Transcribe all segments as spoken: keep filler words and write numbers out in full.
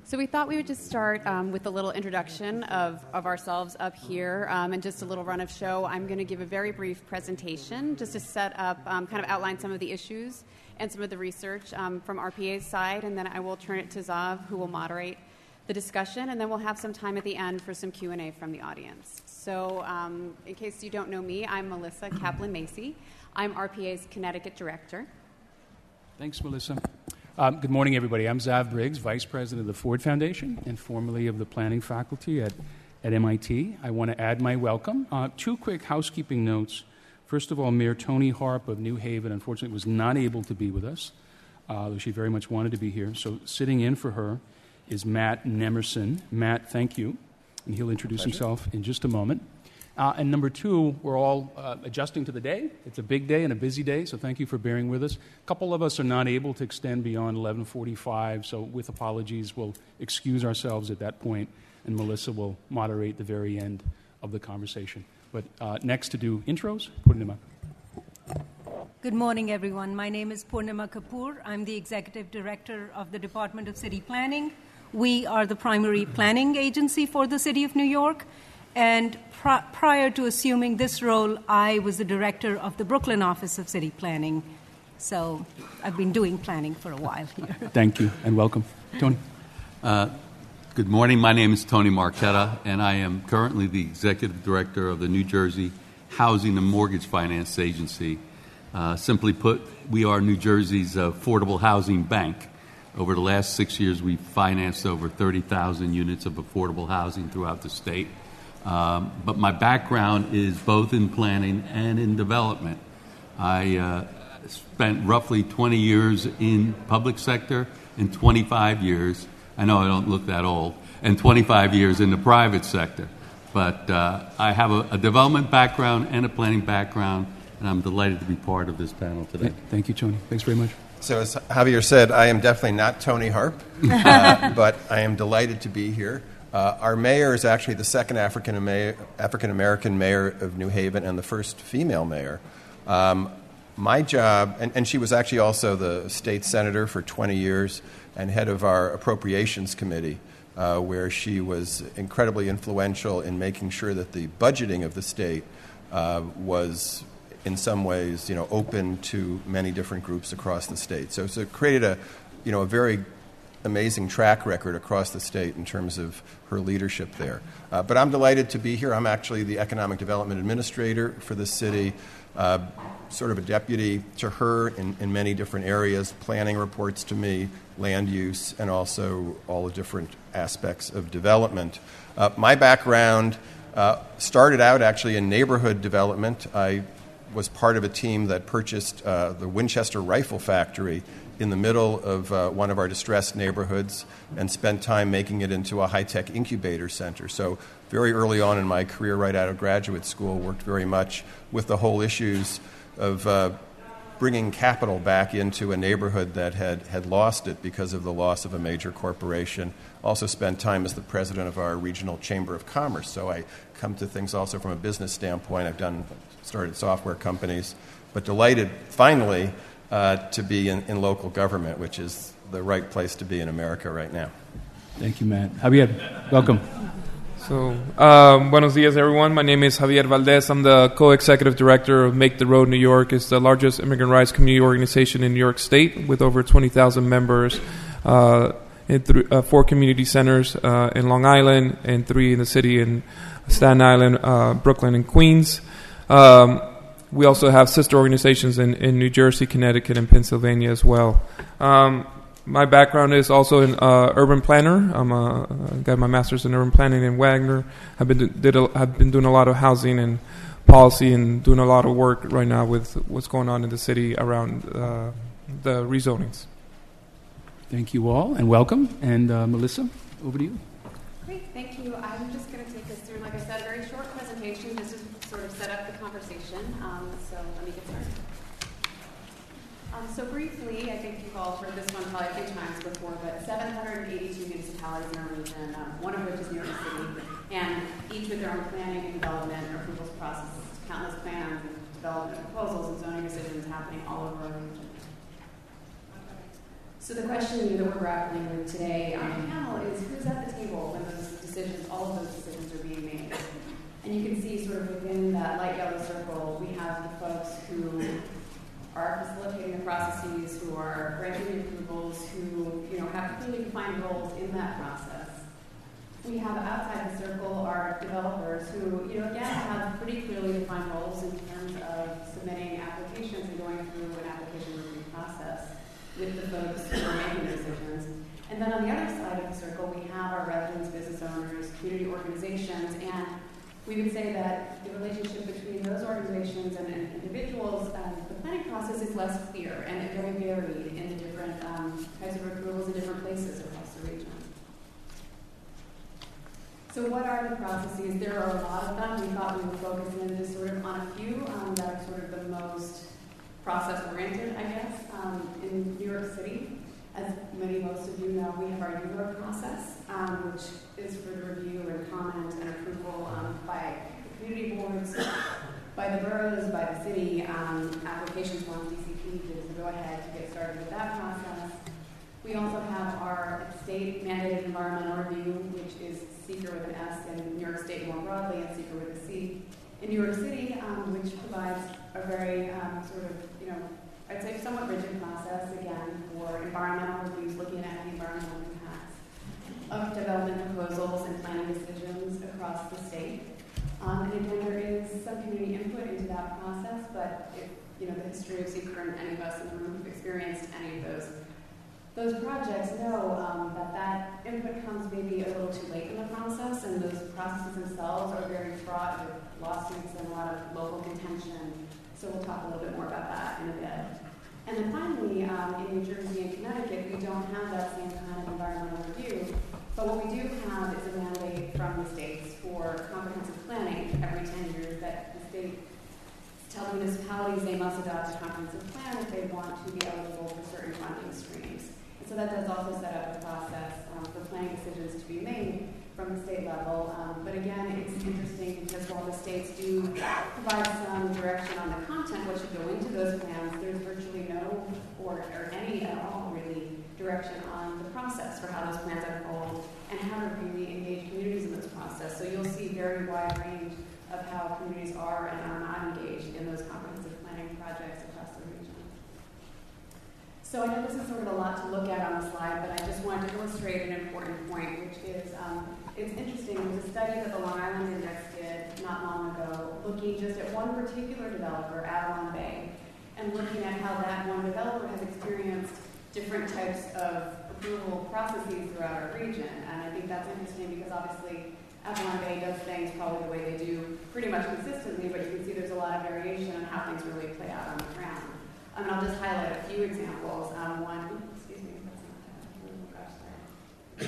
So we thought we would just start um, with a little introduction of, of ourselves up here um, and just a little run of show. I'm going to give a very brief presentation just to set up, um, kind of outline some of the issues and some of the research um, from R P A's side, and then I will turn it to Zav, who will moderate the discussion, and then we'll have some time at the end for some Q and A from the audience. So um, in case you don't know me, I'm Melissa Kaplan-Macy. I'm R P A's Connecticut Director. Thanks, Melissa. Um, good morning, everybody. I'm Zav Briggs, Vice President of the Ford Foundation and formerly of the Planning Faculty at, at M I T. I want to add my welcome. Uh, two quick housekeeping notes. First of all, Mayor Toni Harp of New Haven, unfortunately, was not able to be with us, uh, though she very much wanted to be here. So sitting in for her is Matt Nemerson. Matt, thank you. And he'll introduce himself in just a moment. Uh, and number two, we're all uh, adjusting to the day. It's a big day and a busy day, so thank you for bearing with us. A couple of us are not able to extend beyond eleven forty-five, so with apologies, we'll excuse ourselves at that point, and Melissa will moderate the very end of the conversation. But uh, next to do intros, Purnima. Good morning, everyone. My name is Purnima Kapoor. I'm the Executive Director of the Department of City Planning. We are the primary planning agency for the City of New York. And pr- prior to assuming this role, I was the director of the Brooklyn Office of City Planning. So I've been doing planning for a while here. Thank you, and welcome. Tony. Uh, good morning. My name is Tony Marchetta, and I am currently the executive director of the New Jersey Housing and Mortgage Finance Agency. Uh, simply put, we are New Jersey's affordable housing bank. Over the last six years, we've financed over thirty thousand units of affordable housing throughout the state. Um, but my background is both in planning and in development. I uh, spent roughly twenty years in public sector and twenty-five years, I know I don't look that old, and twenty-five years in the private sector. But uh, I have a, a development background and a planning background, and I'm delighted to be part of this panel today. Thank you, Tony. Thanks very much. So as Javier said, I am definitely not Tony Harp, uh, but I am delighted to be here. Uh, our mayor is actually the second African African-American mayor of New Haven and the first female mayor. Um, my job, and, and she was actually also the state senator for twenty years and head of our appropriations committee, uh, where she was incredibly influential in making sure that the budgeting of the state uh, was in some ways, you know, open to many different groups across the state. So, so it created a, you know, a very amazing track record across the state in terms of her leadership there. Uh, but I'm delighted to be here. I'm actually the Economic Development Administrator for the city, uh, sort of a deputy to her in, in many different areas. Planning reports to me, land use, and also all the different aspects of development. Uh, my background uh, started out actually in neighborhood development. I was part of a team that purchased uh, the Winchester Rifle Factory in the middle of uh, one of our distressed neighborhoods and spent time making it into a high-tech incubator center. So very early on in my career, right out of graduate school, worked very much with the whole issues of uh, bringing capital back into a neighborhood that had, had lost it because of the loss of a major corporation. Also spent time as the president of our regional chamber of commerce. So I come to things also from a business standpoint. I've done started software companies, but delighted finally Uh, to be in, in local government, which is the right place to be in America right now. Thank you, Matt. Javier, welcome. So, um, buenos dias, everyone. My name is Javier Valdez. I'm the co-executive director of Make the Road New York. It's the largest immigrant rights community organization in New York State with over twenty thousand members uh, in th- uh, four community centers uh, in Long Island and three in the city in Staten Island, uh, Brooklyn, and Queens. Um, We also have sister organizations in, in New Jersey, Connecticut, and Pennsylvania as well. Um, my background is also in uh, urban planner. I'm a, I got my master's in urban planning in Wagner. I've been did a, I've been doing a lot of housing and policy and doing a lot of work right now with what's going on in the city around uh, the rezonings. Thank you all, and welcome. And uh, Melissa, over to you. Great, thank you. I'm just going to take us through, like I said, a very short presentation just to sort of set up the conversation. Um, so let me get started. Um, so briefly, I think you've all heard this one probably a few times before, but seven hundred eighty-two municipalities in our region, um, one of which is New York City, and each with their own planning and development or approvals processes, countless plans and development proposals and zoning decisions happening all over our region. So the question that we're grappling with today on the panel is, processes, who are granting approvals, who you know have clearly defined roles in that process. We have outside the circle our developers who, you know, again have pretty clearly defined roles in terms of submitting applications and going through an application review process with the folks who are making decisions. And then on the other side of the circle, we have our residents, business owners, community organizations, and we would say that the relationship between those organizations and, and individuals, uh, the planning process is less clear and very varied in the different um, types of approvals in different places across the region. So what are the processes? There are a lot of them. We thought we would focus in this sort of on a few um, that are sort of the most process-oriented, I guess, um, in New York City. As many, most of you know, we have our U R process, um, which is for the review and comment and approval um, by the community boards, by the boroughs, by the city. Um, applications once D C P gives the go-ahead to get started with that process. We also have our state-mandated environmental review, which is SEQR with an S in New York State more broadly, and SEQR with a C in New York City, um, which provides a very um, sort of, you know, I'd say somewhat rigid process, again, for environmental reviews, looking at the environmental impacts of development proposals and planning decisions across the state. Um, and again, there is some community input into that process, but if, you know, the history of SEQR and any of us in the room who've experienced any of those Those projects know um, that that input comes maybe a little too late in the process, and those processes themselves are very fraught with lawsuits and a lot of local contention. So we'll talk a little bit more about that in a bit. And then finally, um, in New Jersey and Connecticut, we don't have that same kind of environmental review, but what we do have is a mandate from the states for comprehensive planning every ten years that the state tell municipalities they must adopt a comprehensive plan if they want to be eligible for certain funding streams. So that does also set up the process um, for planning decisions to be made from the state level. Um, but again, it's interesting because while the states do provide some direction on the content, what should go into those plans, there's virtually no or, or any at all really direction on the process for how those plans unfold and how to really engage communities in this process. So you'll see very wide range of how communities are and are not engaged in those comprehensive planning projects across the region. So I know this is sort of a lot to look at on the slide, but I just wanted to illustrate an important point, which is um, it's interesting. There's a study that the Long Island Index did not long ago, looking just at one particular developer, Avalon Bay, and looking at how that one developer has experienced different types of approval processes throughout our region. And I think that's interesting because obviously Avalon Bay does things probably the way they do pretty much consistently, but you can see there's a lot of variation on how things really play out on the ground. And I'll just highlight a few examples. Um, one, oops, excuse me, that's not that. Oh gosh, sorry.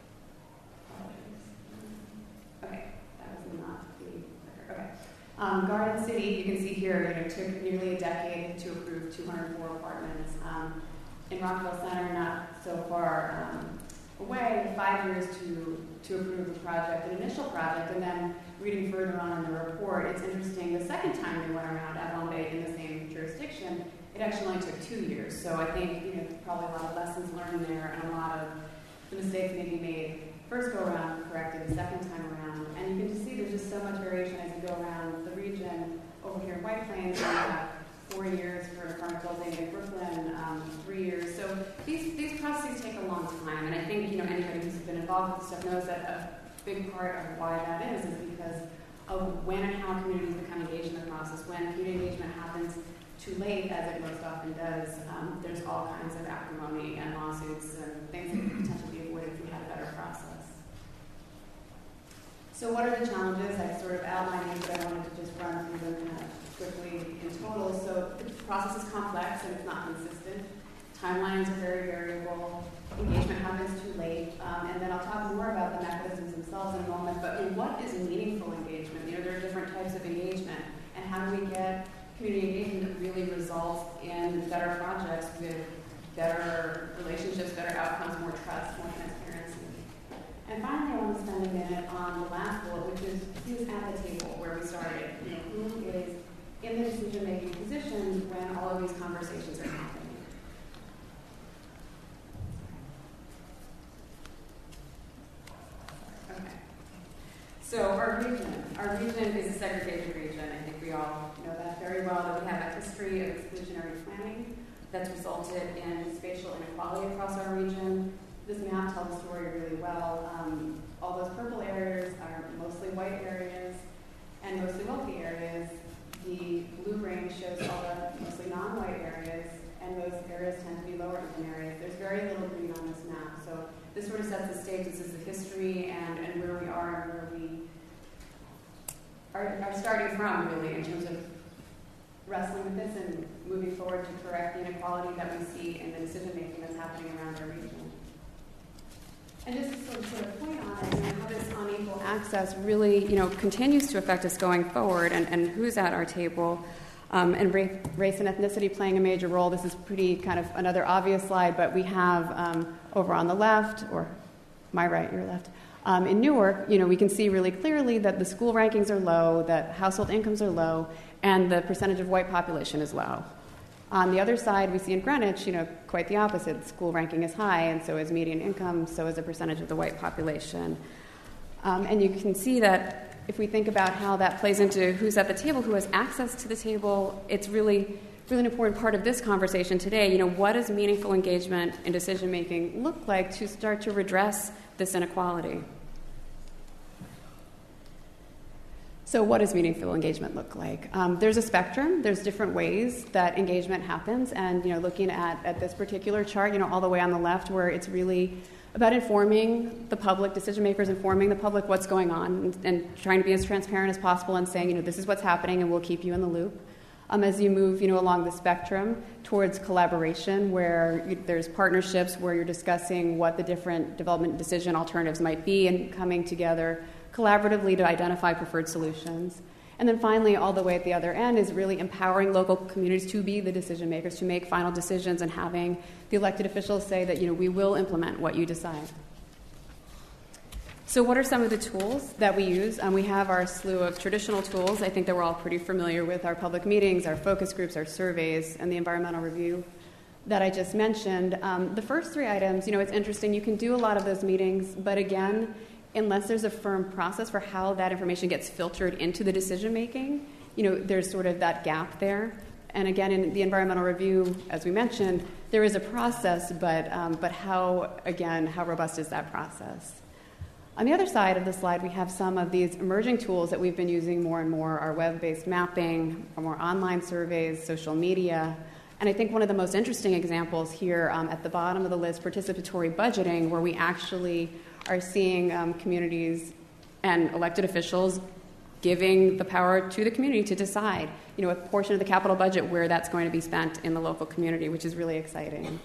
Okay, that was not the okay. Um, Garden City, you can see here, you know, took nearly a decade to approve two hundred four apartments. Um, in Rockville Center, not so far um, away, five years to to approve the project, an initial project, and then reading further on in the report, it's interesting. The second time they went around Avalon Bay in the same jurisdiction, it actually only took two years. So I think, you know, probably a lot of lessons learned there and a lot of the mistakes maybe made first go around corrected the second time around. And you can just see there's just so much variation as you go around the region. Over here in White Plains, we have four years for apartment building in Brooklyn, um, three years. So these these processes take a long time. And I think, you know, anybody who's been involved with this stuff knows that a big part of why that is is because of when and how communities become engaged in the process. When community engagement happens too late, as it most often does, um, there's all kinds of acrimony and lawsuits and things that could potentially be avoided if we had a better process. So what are the challenges? I sort of outlined these, but I wanted to just run through them kind of quickly in total. So the process is complex and it's not consistent. Timelines are very variable. Engagement happens too late. Um, and then I'll talk more about the mechanisms themselves in a moment. But in what is meaningful engagement? You know, there are different types of engagement. And how do we get community engagement that really results in better projects with better relationships, better outcomes, more trust, more transparency. And finally, I want to spend a minute on the last bullet, which is who's at the table where we started. You know, who is in the decision-making position when all of these conversations are happening. Okay. So our region, our region is a segregated region. I think we all know that very well, that we have a history of exclusionary planning. that's resulted in spatial inequality across our region. This map tells the story really well. Um, all those purple areas are mostly white areas and mostly wealthy areas. The blue ring shows all the mostly non-white areas, and those areas tend to be lower income areas. There's very little green on this map, so this sort of sets the stage. This is the history and, and where we are and where we are, are starting from, really, in terms of wrestling with this and moving forward to correct the inequality that we see in the decision-making that's happening around our region. And just to sort of put a point on it, you know, how this unequal access really, you know, continues to affect us going forward, and, and who's at our table, um, and race, race and ethnicity playing a major role. This is pretty kind of another obvious slide, but we have um, over on the left, or my right, your left, um, in Newark, you know, we can see really clearly that the school rankings are low, that household incomes are low, and the percentage of white population is low. On the other side, we see in Greenwich, you know, quite the opposite. School ranking is high, and so is median income, so is the percentage of the white population. Um, and you can see that if we think about how that plays into who's at the table, who has access to the table, it's really, really an important part of this conversation today. You know, what does meaningful engagement in decision-making look like to start to redress this inequality? So what does meaningful engagement look like? Um, there's a spectrum. There's different ways that engagement happens. And, you know, looking at, at this particular chart, you know, all the way on the left where it's really about informing the public, decision makers informing the public what's going on and, and trying to be as transparent as possible and saying, you know, this is what's happening and we'll keep you in the loop. Um, as you move, you know, along the spectrum towards collaboration where you, there's partnerships where you're discussing what the different development decision alternatives might be and coming together collaboratively to identify preferred solutions. And then finally, all the way at the other end is really empowering local communities to be the decision makers, to make final decisions and having the elected officials say that, you know, we will implement what you decide. So what are some of the tools that we use? Um, we have our slew of traditional tools. I think that we're all pretty familiar with our public meetings, our focus groups, our surveys, and the environmental review that I just mentioned. Um, the first three items, you know, it's interesting. You can do a lot of those meetings, but again, unless there's a firm process for how that information gets filtered into the decision-making, you know, there's sort of that gap there. And again, in the environmental review, as we mentioned, there is a process, but, um, but how, again, how robust is that process? On the other side of the slide, we have some of these emerging tools that we've been using more and more, our web-based mapping, our more online surveys, social media. And I think one of the most interesting examples here um, at the bottom of the list, participatory budgeting, where we actually are seeing um, communities and elected officials giving the power to the community to decide, you know, a portion of the capital budget where that's going to be spent in the local community, which is really exciting.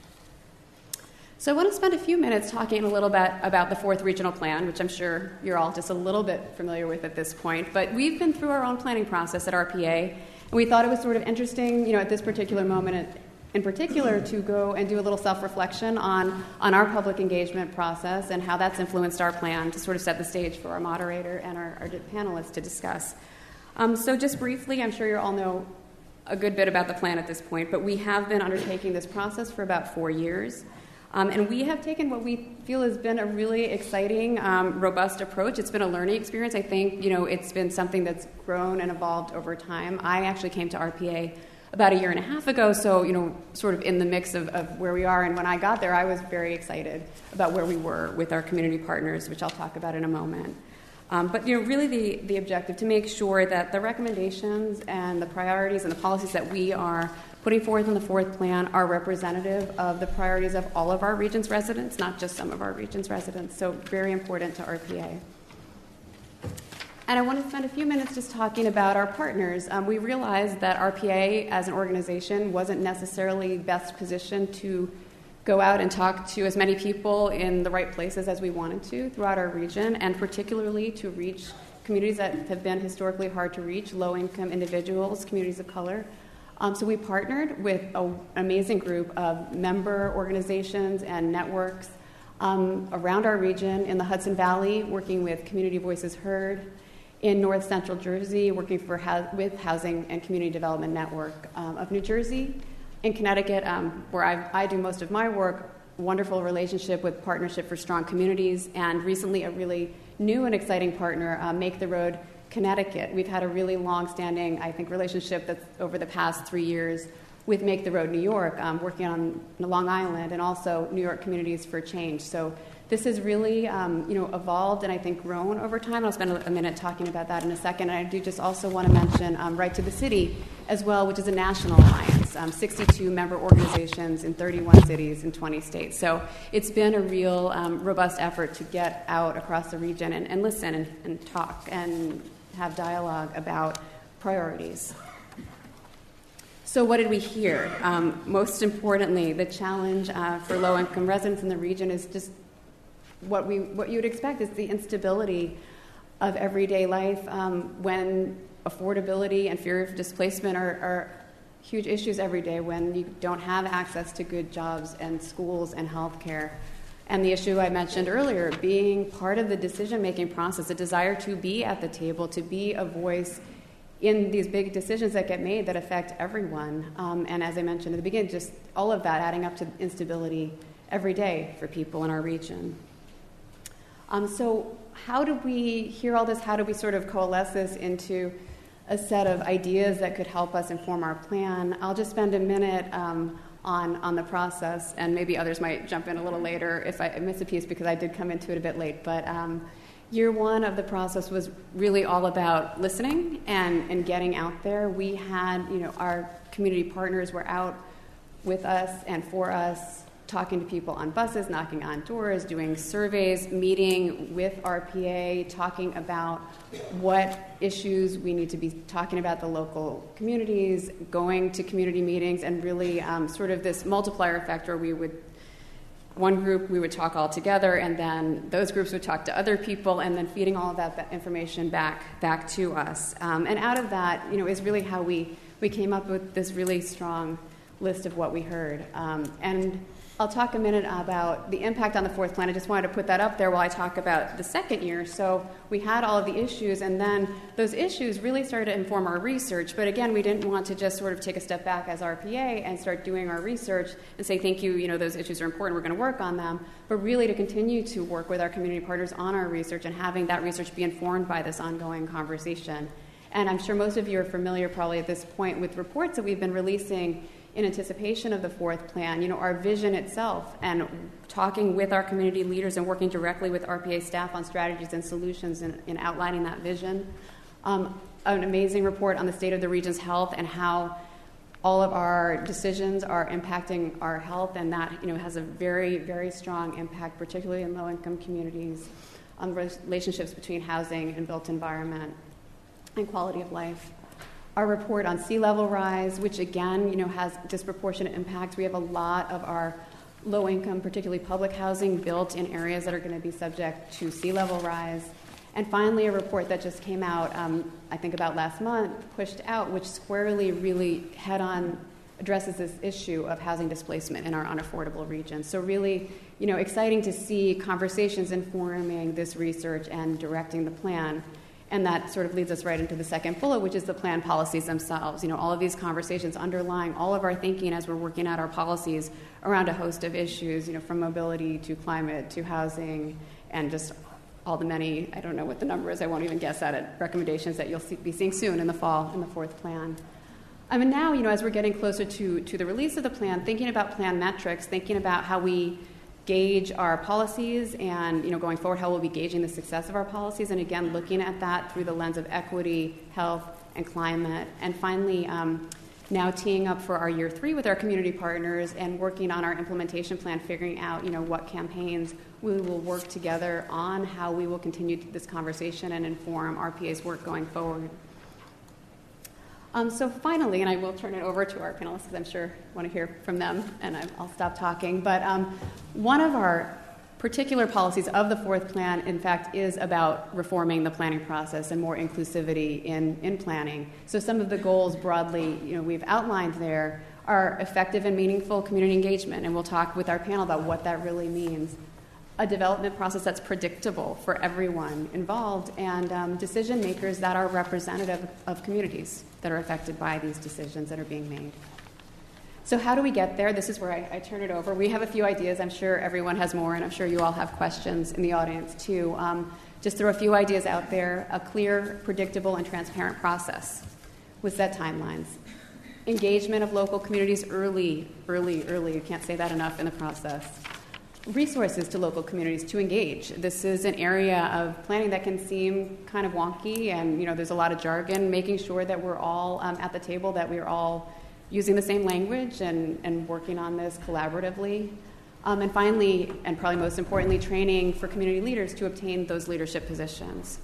So I want to spend a few minutes talking a little bit about the fourth regional plan, which I'm sure you're all just a little bit familiar with at this point. But we've been through our own planning process at R P A, and we thought it was sort of interesting, you know, at this particular moment in particular, to go and do a little self-reflection on, on our public engagement process and how that's influenced our plan to sort of set the stage for our moderator and our, our panelists to discuss. Um, so just briefly, I'm sure you all know a good bit about the plan at this point, but we have been undertaking this process for about four years. Um, and we have taken what we feel has been a really exciting, um, robust approach. It's been a learning experience. I think, you know, it's been something that's grown and evolved over time. I actually came to R P A about a year and a half ago, so, you know, sort of in the mix of, of where we are. And when I got there, I was very excited about where we were with our community partners, which I'll talk about in a moment. Um, but, you know, really the, the objective to make sure that the recommendations and the priorities and the policies that we are putting forth in the fourth plan are representative of the priorities of all of our region's residents, not just some of our region's residents. So very important to R P A. And I want to spend a few minutes just talking about our partners. Um, we realized that R P A as an organization wasn't necessarily best positioned to go out and talk to as many people in the right places as we wanted to throughout our region, and particularly to reach communities that have been historically hard to reach, low-income individuals, communities of color. Um, so we partnered with an amazing group of member organizations and networks um, around our region in the Hudson Valley, working with Community Voices Heard, in North Central Jersey, working for with Housing and Community Development Network um, of New Jersey, in Connecticut, um, where I, I do most of my work, wonderful relationship with Partnership for Strong Communities, and recently a really new and exciting partner, uh, Make the Road Connecticut. We've had a really long-standing, I think, relationship that's over the past three years with Make the Road New York, um, working on Long Island, and also New York Communities for Change. So this has really, um, you know, evolved and I think grown over time. I'll spend a minute talking about that in a second. And I do just also want to mention um, Right to the City as well, which is a national alliance, um, sixty-two member organizations in thirty-one cities in twenty states. So it's been a real um, robust effort to get out across the region and, and listen and, and talk and have dialogue about priorities. So what did we hear? Um, most importantly, the challenge uh, for low-income residents in the region is just what we what you would expect is the instability of everyday life um, when affordability and fear of displacement are, are huge issues every day, when you don't have access to good jobs and schools and health care. And the issue I mentioned earlier, being part of the decision-making process, a desire to be at the table, to be a voice in these big decisions that get made that affect everyone. Um, and as I mentioned at the beginning, just all of that adding up to instability every day for people in our region. Um, so how do we hear all this? How do we sort of coalesce this into a set of ideas that could help us inform our plan? I'll just spend a minute um, on, on the process, and maybe others might jump in a little later if I miss a piece because I did come into it a bit late. But um, year one of the process was really all about listening and, and getting out there. We had, you know, our community partners were out with us and for us, talking to people on buses, knocking on doors, doing surveys, meeting with R P A, talking about what issues we need to be talking about the local communities, going to community meetings, and really um, sort of this multiplier effect where we would, one group, we would talk all together, and then those groups would talk to other people, and then feeding all of that, that information back back to us. Um, and out of that, you know, is really how we, we came up with this really strong list of what we heard. Um, and I'll talk a minute about the impact on the fourth plan. I just wanted to put that up there while I talk about the second year. So we had all of the issues, and then those issues really started to inform our research. But again, we didn't want to just sort of take a step back as R P A and start doing our research and say, thank you, you know, those issues are important, we're going to work on them, but really to continue to work with our community partners on our research and having that research be informed by this ongoing conversation. And I'm sure most of you are familiar probably at this point with reports that we've been releasing in anticipation of the fourth plan, you know, our vision itself, and talking with our community leaders and working directly with R P A staff on strategies and solutions in, in outlining that vision. Um, an amazing report on the state of the region's health and how all of our decisions are impacting our health, and that, you know, has a very, very strong impact, particularly in low-income communities, on relationships between housing and built environment and quality of life. Our report on sea level rise, which again, you know, has disproportionate impacts. We have a lot of our low income, particularly public housing, built in areas that are going to be subject to sea level rise. And finally, a report that just came out, um, I think about last month, pushed out, which squarely really head on addresses this issue of housing displacement in our unaffordable regions. So really, you know, exciting to see conversations informing this research and directing the plan. And that sort of leads us right into the second bullet, which is the plan policies themselves. You know, all of these conversations underlying all of our thinking as we're working out our policies around a host of issues, you know, from mobility to climate to housing and just all the many, I don't know what the number is, I won't even guess at it, recommendations that you'll see, be seeing soon in the fall in the fourth plan. I mean, now, you know, as we're getting closer to, to the release of the plan, thinking about plan metrics, thinking about how we gauge our policies and, you know, going forward, how we'll be gauging the success of our policies, and again, looking at that through the lens of equity, health, and climate. And finally, um, now teeing up for our year three with our community partners and working on our implementation plan, figuring out, you know, what campaigns we will work together on, how we will continue this conversation and inform R P A's work going forward. Um, so finally, and I will turn it over to our panelists because I'm sure I want to hear from them, and I, I'll stop talking, but um, one of our particular policies of the fourth plan, in fact, is about reforming the planning process and more inclusivity in, in planning. So some of the goals broadly, you know, we've outlined there are effective and meaningful community engagement, and we'll talk with our panel about what that really means. A development process that's predictable for everyone involved, and um, decision makers that are representative of communities that are affected by these decisions that are being made. So how do we get there? This is where I, I turn it over. We have a few ideas. I'm sure everyone has more, and I'm sure you all have questions in the audience too. Um, just throw a few ideas out there. A clear, predictable, and transparent process with set timelines. engagement of local communities early, early, early, you can't say that enough in the process. Resources to local communities to engage. This is an area of planning that can seem kind of wonky, and you know there's a lot of jargon. Making sure that we're all um, at the table, that we're all using the same language and, and working on this collaboratively. Um, and finally, and probably most importantly, training for community leaders to obtain those leadership positions.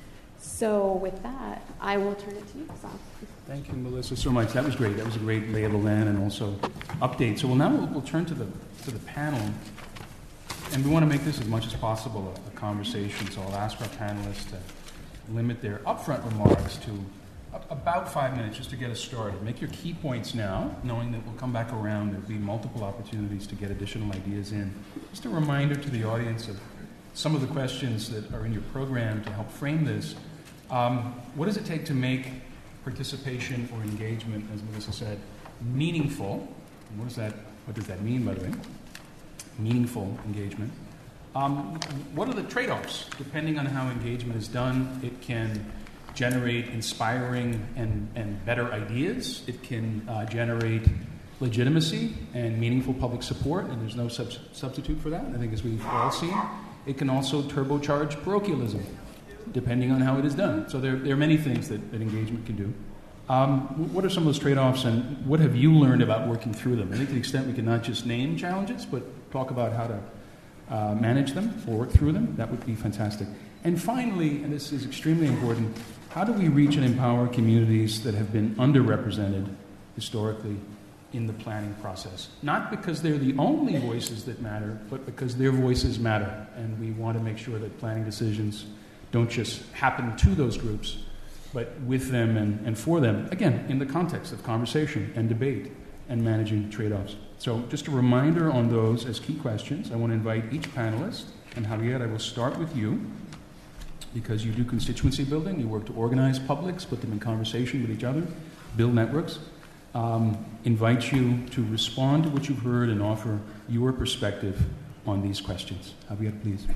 So with that, I will turn it to you, Zaf. Thank you, Melissa, so much. That was great. That was a great lay of the land and also update. So well, now we'll, we'll turn to the to the panel. And we want to make this as much as possible a, a conversation, so I'll ask our panelists to limit their upfront remarks to a, about five minutes just to get us started. Make your key points now, knowing that we'll come back around. There'll be multiple opportunities to get additional ideas in. Just a reminder to the audience of some of the questions that are in your program to help frame this. Um, what does it take to make participation or engagement, as Melissa said, meaningful? And what does that, what does that mean, by the way? Meaningful engagement. Um, what are the trade-offs? Depending on how engagement is done, it can generate inspiring and, and better ideas. It can uh, generate legitimacy and meaningful public support, and there's no sub- substitute for that, I think, as we've all seen. It can also turbocharge parochialism, depending on how it is done. So there, there are many things that, that engagement can do. Um, what are some of those trade-offs, and what have you learned about working through them? I think to the extent we can not just name challenges, but talk about how to uh, manage them or work through them, that would be fantastic. And finally, and this is extremely important, how do we reach and empower communities that have been underrepresented historically in the planning process? Not because they're the only voices that matter, but because their voices matter, and we want to make sure that planning decisions don't just happen to those groups, but with them and, and for them, again, in the context of conversation and debate and managing trade-offs. So just a reminder on those as key questions. I want to invite each panelist, and Javier, I will start with you, because you do constituency building, you work to organize publics, put them in conversation with each other, build networks. Um, invite you to respond to what you've heard and offer your perspective on these questions. Javier, please.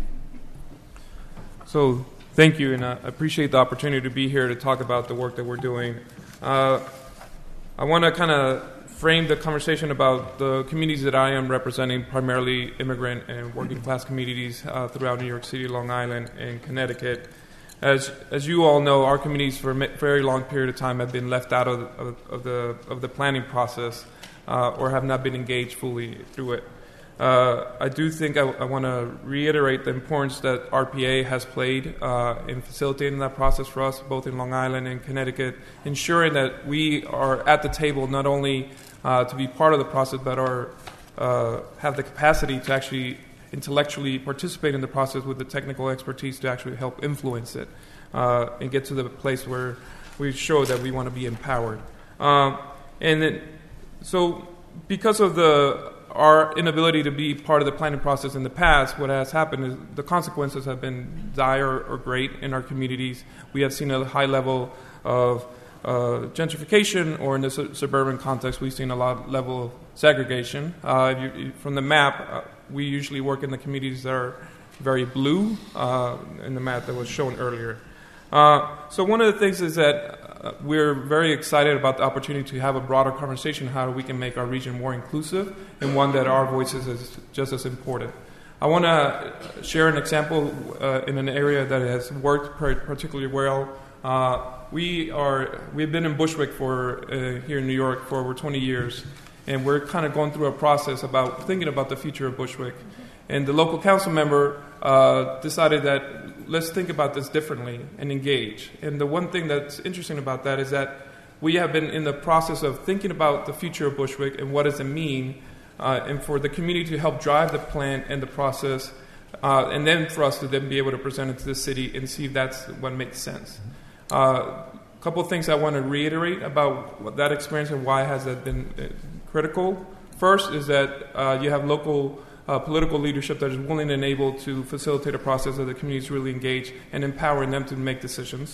So, thank you, and I appreciate the opportunity to be here to talk about the work that we're doing. Uh, I want to kind of frame the conversation about the communities that I am representing, primarily immigrant and working class communities uh, throughout New York City, Long Island, and Connecticut. As as you all know, our communities for a very long period of time have been left out of, of, of the of the planning process uh, or have not been engaged fully through it. Uh, I do think I, I want to reiterate the importance that R P A has played uh, in facilitating that process for us, both in Long Island and Connecticut, ensuring that we are at the table not only uh, to be part of the process, but are uh, have the capacity to actually intellectually participate in the process with the technical expertise to actually help influence it uh, and get to the place where we show that we want to be empowered. Um, and then, so because of the our inability to be part of the planning process in the past, what has happened is the consequences have been dire or great in our communities. We have seen a high level of uh, gentrification, or in the su- suburban context, we've seen a lot level of segregation. Uh, if you, from the map, uh, we usually work in the communities that are very blue uh, in the map that was shown earlier. Uh, so one of the things is that uh, we're very excited about the opportunity to have a broader conversation how we can make our region more inclusive, and one that our voices is just as important. I want to share an example uh, in an area that has worked particularly well. Uh, we are we've been in Bushwick for uh, here in New York for over twenty years, and we're kind of going through a process about thinking about the future of Bushwick. And the local council member uh, decided that let's think about this differently and engage. And the one thing that's interesting about that is that we have been in the process of thinking about the future of Bushwick and what does it mean, uh, and for the community to help drive the plan and the process, uh, and then for us to then be able to present it to the city and see if that's what makes sense. A uh, couple of things I want to reiterate about that experience and why has that been uh, critical. First is that uh, you have local Uh, political leadership that is willing and able to facilitate a process that the community is really engaged and empowering them to make decisions.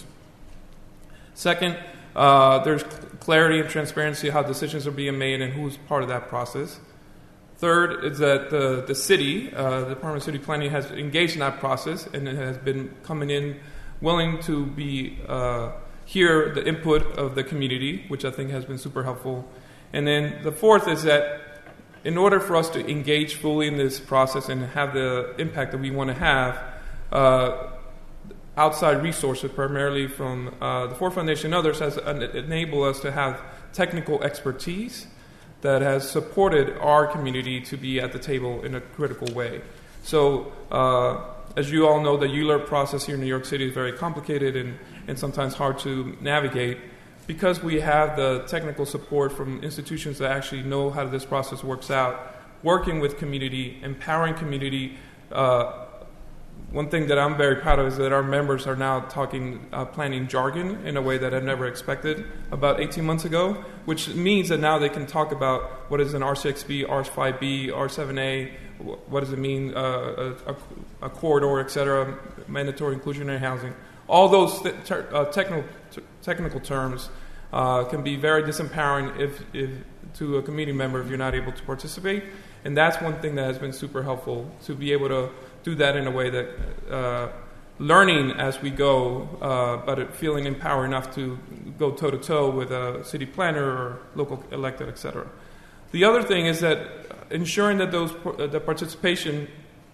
Second, uh, there's clarity and transparency how decisions are being made and who's part of that process. Third is that the, the city, uh, the Department of City Planning, has engaged in that process and it has been coming in willing to be uh, hear the input of the community, which I think has been super helpful. And then the fourth is that in order for us to engage fully in this process and have the impact that we want to have, uh, outside resources, primarily from uh, the Ford Foundation and others, has enabled us to have technical expertise that has supported our community to be at the table in a critical way. So, uh, as you all know, the U L U R P process here in New York City is very complicated and, and sometimes hard to navigate. Because we have the technical support from institutions that actually know how this process works out, working with community, empowering community. Uh, one thing that I'm very proud of is that our members are now talking uh, planning jargon in a way that I never expected about eighteen months ago, which means that now they can talk about what is an R six B, R five B, R seven A, what does it mean, uh, a, a corridor, et cetera, mandatory inclusionary housing. All those th- ter- uh, technical t- technical terms uh, can be very disempowering if, if to a community member if you're not able to participate. And that's one thing that has been super helpful, to be able to do that in a way that uh, learning as we go, uh, but feeling empowered enough to go toe-to-toe with a city planner or local elected, et cetera. The other thing is that ensuring that those uh, the participation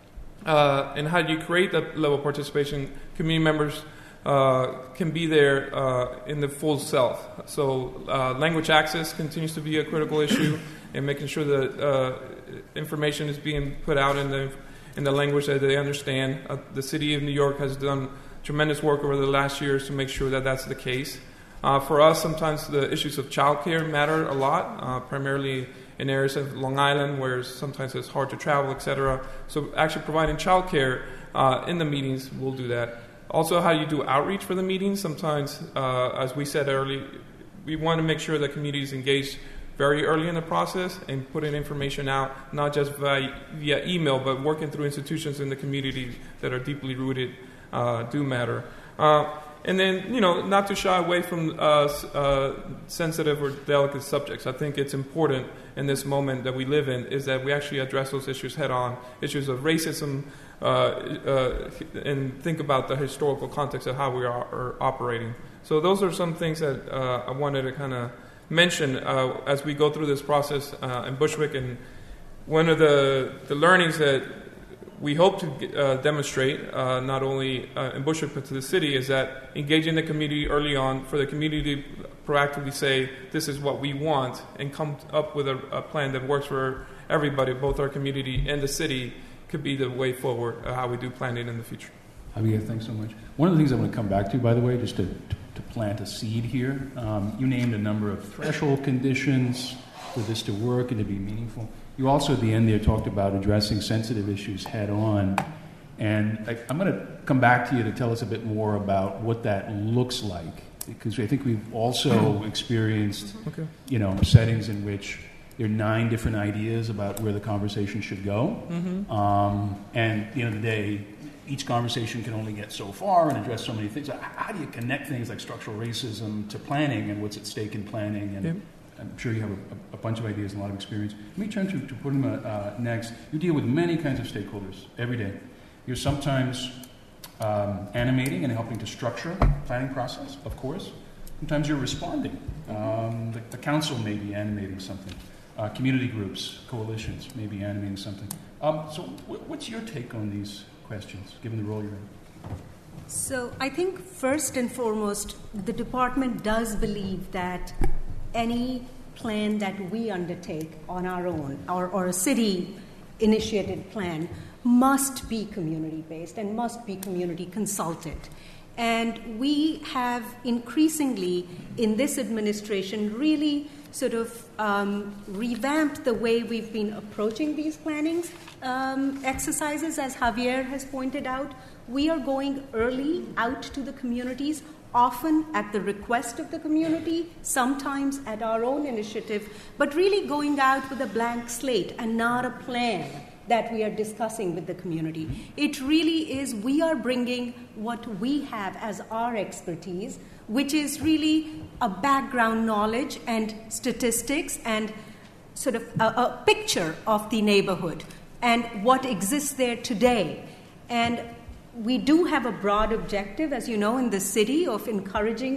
uh, and how do you create that level of participation, community members Uh, can be there uh, in the full self. So uh, language access continues to be a critical issue, and making sure that uh, information is being put out in the in the language that they understand. Uh, the City of New York has done tremendous work over the last years to make sure that that's the case. Uh, for us, sometimes the issues of childcare matter a lot, uh, primarily in areas of Long Island where sometimes it's hard to travel, et cetera. So actually providing childcare uh, in the meetings, we'll do that. Also, how you do outreach for the meetings. Sometimes, uh, as we said earlier, we want to make sure that communities engage very early in the process and putting information out, not just via, via email, but working through institutions in the community that are deeply rooted uh, do matter. Uh, and then, you know, not to shy away from uh, uh, sensitive or delicate subjects. I think it's important in this moment that we live in is that we actually address those issues head on, issues of racism, Uh, uh, and think about the historical context of how we are, are operating. So those are some things that uh, I wanted to kind of mention uh, as we go through this process uh, in Bushwick. And one of the, the learnings that we hope to uh, demonstrate, uh, not only uh, in Bushwick but to the city, is that engaging the community early on, for the community to proactively say, this is what we want, and come up with a, a plan that works for everybody, both our community and the city, could be the way forward, uh, how we do planning in the future. Javier, thanks so much. One of the things I want to come back to, by the way, just to, to, to plant a seed here, um, you named a number of threshold conditions for this to work and to be meaningful. You also, at the end there, talked about addressing sensitive issues head on. And I, I'm going to come back to you to tell us a bit more about what that looks like, because I think we've also experienced, okay. you know, settings in which there are nine different ideas about where the conversation should go. Mm-hmm. Um, and at the end of the day, each conversation can only get so far and address so many things. How do you connect things like structural racism to planning and what's at stake in planning? And yeah. I'm sure you have a, a bunch of ideas and a lot of experience. Let me turn to, to Purnima uh, next. You deal with many kinds of stakeholders every day. You're sometimes um, animating and helping to structure the planning process, of course. Sometimes you're responding. Um, the, the council may be animating something. Uh, community groups, coalitions, maybe animating something. Um, so w- what's your take on these questions, given the role you're in? So I think first and foremost, the department does believe that any plan that we undertake on our own, or, or a city-initiated plan, must be community-based and must be community-consulted. And we have increasingly, in this administration, really sort of um, revamped the way we've been approaching these planning um, exercises. As Javier has pointed out, we are going early out to the communities, often at the request of the community, sometimes at our own initiative, but really going out with a blank slate and not a plan that we are discussing with the community. It really is, we are bringing what we have as our expertise, which is really a background knowledge and statistics and sort of a, a picture of the neighborhood and what exists there today. And we do have a broad objective, as you know, in the city of encouraging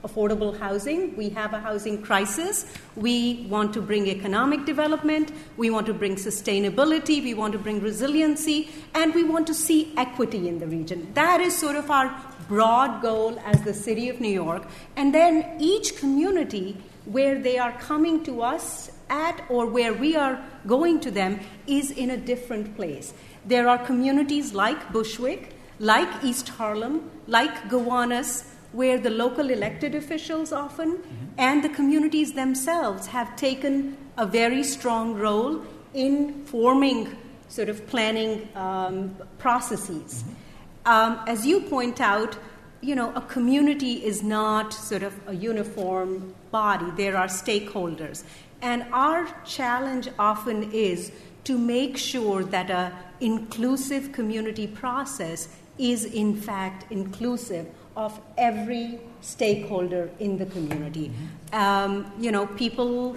affordable housing. We have a housing crisis. We want to bring economic development. We want to bring sustainability. We want to bring resiliency. And we want to see equity in the region. That is sort of our broad goal as the City of New York. And then each community where they are coming to us at or where we are going to them is in a different place. There are communities like Bushwick, like East Harlem, like Gowanus, where the local elected officials often mm-hmm. and the communities themselves have taken a very strong role in forming sort of planning um, processes. Mm-hmm. Um, as you point out, you know, a community is not sort of a uniform body. There are stakeholders. And our challenge often is to make sure that an inclusive community process is in fact inclusive of every stakeholder in the community. Mm-hmm. Um, you know, people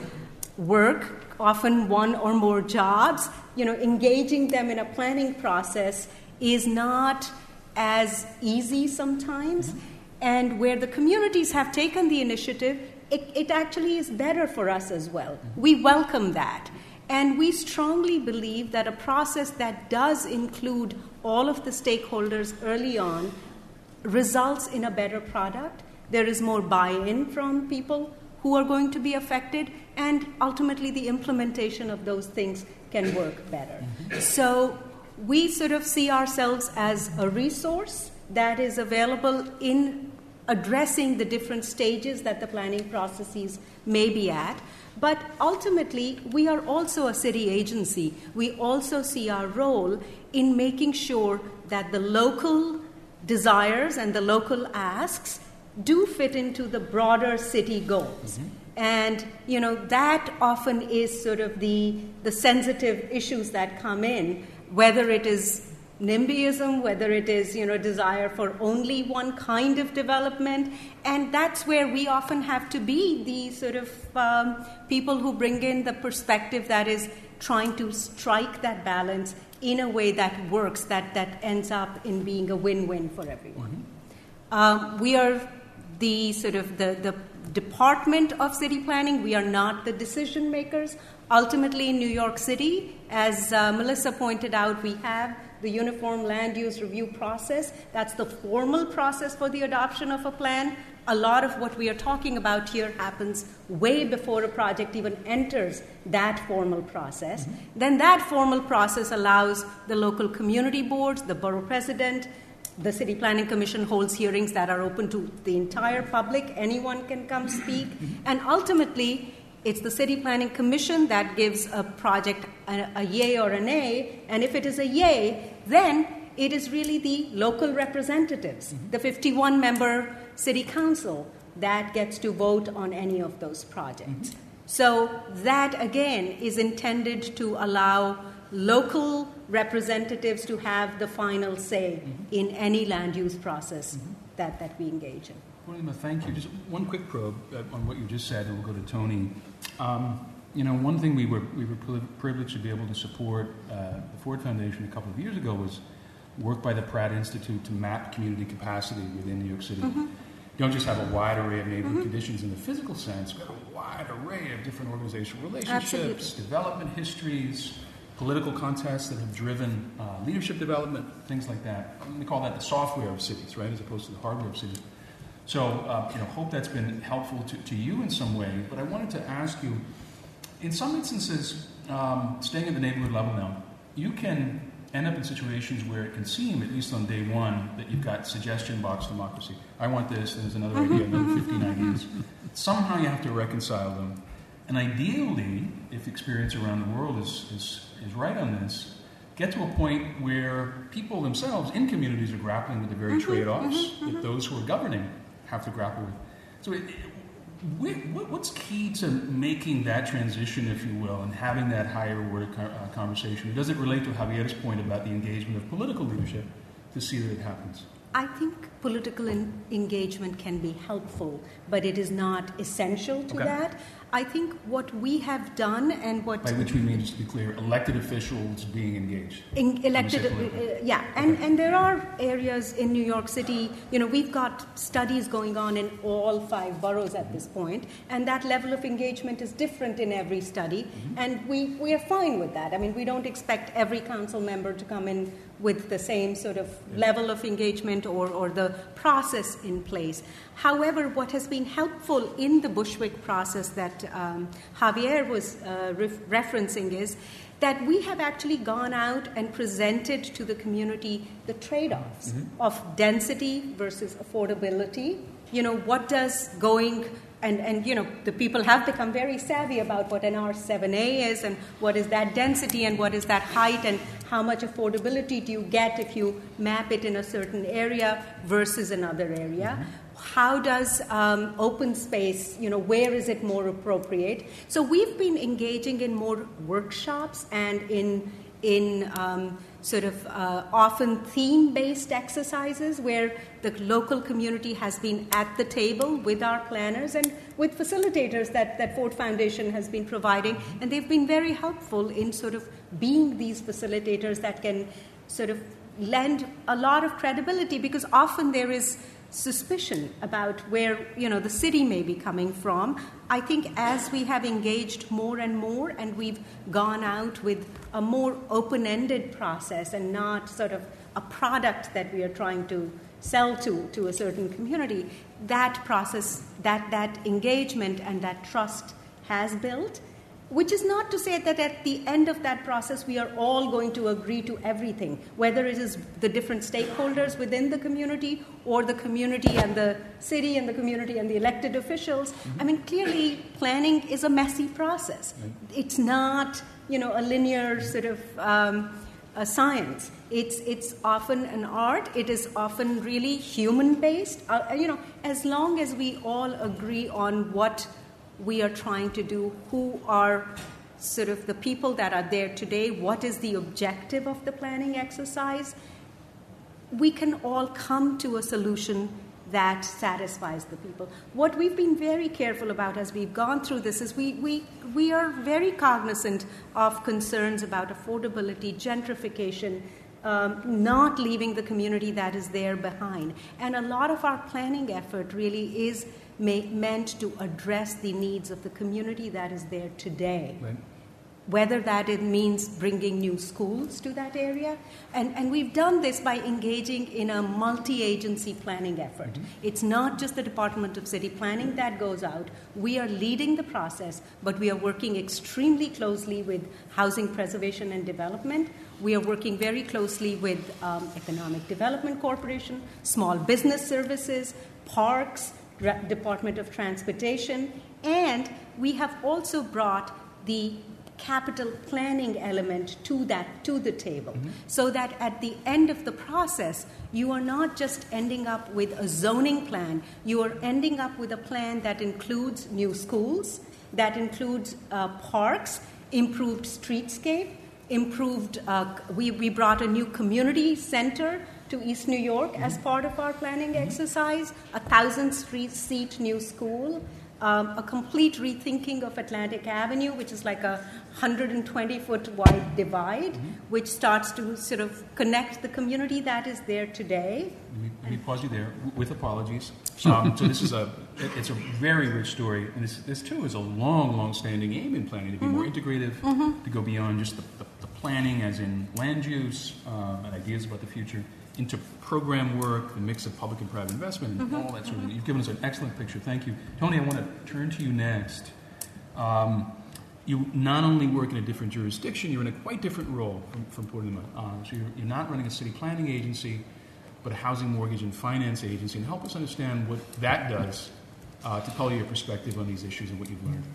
work often one or more jobs. You know, engaging them in a planning process is not as easy sometimes. Mm-hmm. And where the communities have taken the initiative, it, it actually is better for us as well. Mm-hmm. We welcome that. And we strongly believe that a process that does include all of the stakeholders early on results in a better product. There is more buy-in from people who are going to be affected, and ultimately the implementation of those things can work better. Mm-hmm. So we sort of see ourselves as a resource that is available in addressing the different stages that the planning processes may be at. But ultimately, we are also a city agency. We also see our role in making sure that the local desires and the local asks do fit into the broader city goals. Mm-hmm. And, you know, that often is sort of the, the sensitive issues that come in, whether it is NIMBYism, whether it is, you know, desire for only one kind of development. And that's where we often have to be the sort of um, people who bring in the perspective that is trying to strike that balance in a way that works, that, that ends up in being a win-win for everyone. Mm-hmm. Um, we are the sort of the, the Department of City Planning. We are not the decision makers. Ultimately, in New York City, as uh, Melissa pointed out, we have the Uniform Land Use Review process. That's the formal process for the adoption of a plan. A lot of what we are talking about here happens way before a project even enters that formal process. Mm-hmm. Then that formal process allows the local community boards, the borough president, the City Planning Commission holds hearings that are open to the entire public. Anyone can come speak. Mm-hmm. And ultimately, it's the City Planning Commission that gives a project a, a yay or a nay. And if it is a yay, then it is really the local representatives, mm-hmm. the fifty-one member City Council, that gets to vote on any of those projects. Mm-hmm. So that, again, is intended to allow local representatives to have the final say mm-hmm. in any land use process mm-hmm. that, that we engage in. Purnima, thank you. Just one quick probe on what you just said, and we'll go to Tony. Um, you know, one thing we were we were privileged to be able to support uh, the Ford Foundation a couple of years ago was work by the Pratt Institute to map community capacity within New York City. Mm-hmm. You don't just have a wide array of neighborhood mm-hmm. conditions in the physical sense, but a wide array of different organizational relationships, Absolutely. development histories, political contests that have driven uh, leadership development, things like that. We call that the software of cities, right, as opposed to the hardware of cities. So, uh, you know, hope that's been helpful to, to you in some way. But I wanted to ask you, in some instances, um, staying at the neighborhood level now, you can end up in situations where it can seem, at least on day one, that you've got suggestion box democracy. I want this, and there's another idea, another fifteen ideas. Somehow you have to reconcile them. And ideally, if experience around the world is, is, is right on this, get to a point where people themselves in communities are grappling with the very mm-hmm, trade-offs mm-hmm, that mm-hmm. those who are governing have to grapple with. So it, it, what's key to making that transition, if you will, and having that higher order conversation? Does it relate to Javier's point about the engagement of political leadership to see that it happens? I think political in- engagement can be helpful, but it is not essential to Okay. that. I think what we have done and what By which we mean, just to be clear, elected officials being engaged. In elected, From a uh, secular- uh, yeah, and, Okay. and there are areas in New York City, you know, we've got studies going on in all five boroughs at this point, and that level of engagement is different in every study, Mm-hmm. and we, we are fine with that. I mean, we don't expect every council member to come in with the same sort of level of engagement or, or the process in place. However, what has been helpful in the Bushwick process that um, Javier was uh, ref- referencing is that we have actually gone out and presented to the community the trade-offs mm-hmm. of density versus affordability. You know, what does going, and, and, you know, the people have become very savvy about what an R seven A is and what is that density and what is that height and how much affordability do you get if you map it in a certain area versus another area. Mm-hmm. How does um, open space, you know, where is it more appropriate? So we've been engaging in more workshops and in in um, sort of uh, often theme-based exercises where the local community has been at the table with our planners and with facilitators that, that Ford Foundation has been providing. And they've been very helpful in sort of being these facilitators that can sort of lend a lot of credibility, because often there is suspicion about where, you know, the city may be coming from. I think as we have engaged more and more and we've gone out with a more open-ended process and not sort of a product that we are trying to sell to to a certain community, that process, that that engagement and that trust has built. Which is not to say that at the end of that process we are all going to agree to everything, whether it is the different stakeholders within the community or the community and the city and the community and the elected officials. Mm-hmm. I mean, clearly planning is a messy process. Right. It's not, you know, a linear sort of um, a science. It's it's often an art. It is often really human-based. Uh, you know, as long as we all agree on what we are trying to do, who are sort of the people that are there today, what is the objective of the planning exercise, we can all come to a solution that satisfies the people. What we've been very careful about as we've gone through this is we, we, we are very cognizant of concerns about affordability, gentrification, um, not leaving the community that is there behind. And a lot of our planning effort really is May, meant to address the needs of the community that is there today. Right. Whether that it means bringing new schools to that area. And, and we've done this by engaging in a multi-agency planning effort. Mm-hmm. It's not just the Department of City Planning that goes out. We are leading the process, but we are working extremely closely with Housing Preservation and Development. We are working very closely with um, Economic Development Corporation, Small Business Services, parks, Department of Transportation, and we have also brought the capital planning element to that to the table, mm-hmm. so that at the end of the process you are not just ending up with a zoning plan, you are ending up with a plan that includes new schools, that includes uh, parks, improved streetscape, improved uh, we, we brought a new community center to East New York mm-hmm. as part of our planning mm-hmm. exercise, a thousand seat new school, um, a complete rethinking of Atlantic Avenue, which is like a one hundred twenty foot wide divide, mm-hmm. which starts to sort of connect the community that is there today. Let me, let me pause you there with apologies. Um, so this is a, it's a very rich story, and this, this too is a long, long-standing aim in planning to be mm-hmm. more integrative, mm-hmm. to go beyond just the, the, the planning as in land use uh, and ideas about the future, into program work, the mix of public and private investment, and mm-hmm. all that sort of thing. You've given us an excellent picture. Thank you. Tony, I want to turn to you next. Um, you not only work in a different jurisdiction, you're in a quite different role from, from Purnima. Uh, so you're, you're not running a city planning agency, but a housing, mortgage, and finance agency. And help us understand what that does uh, to color your perspective on these issues and what you've learned.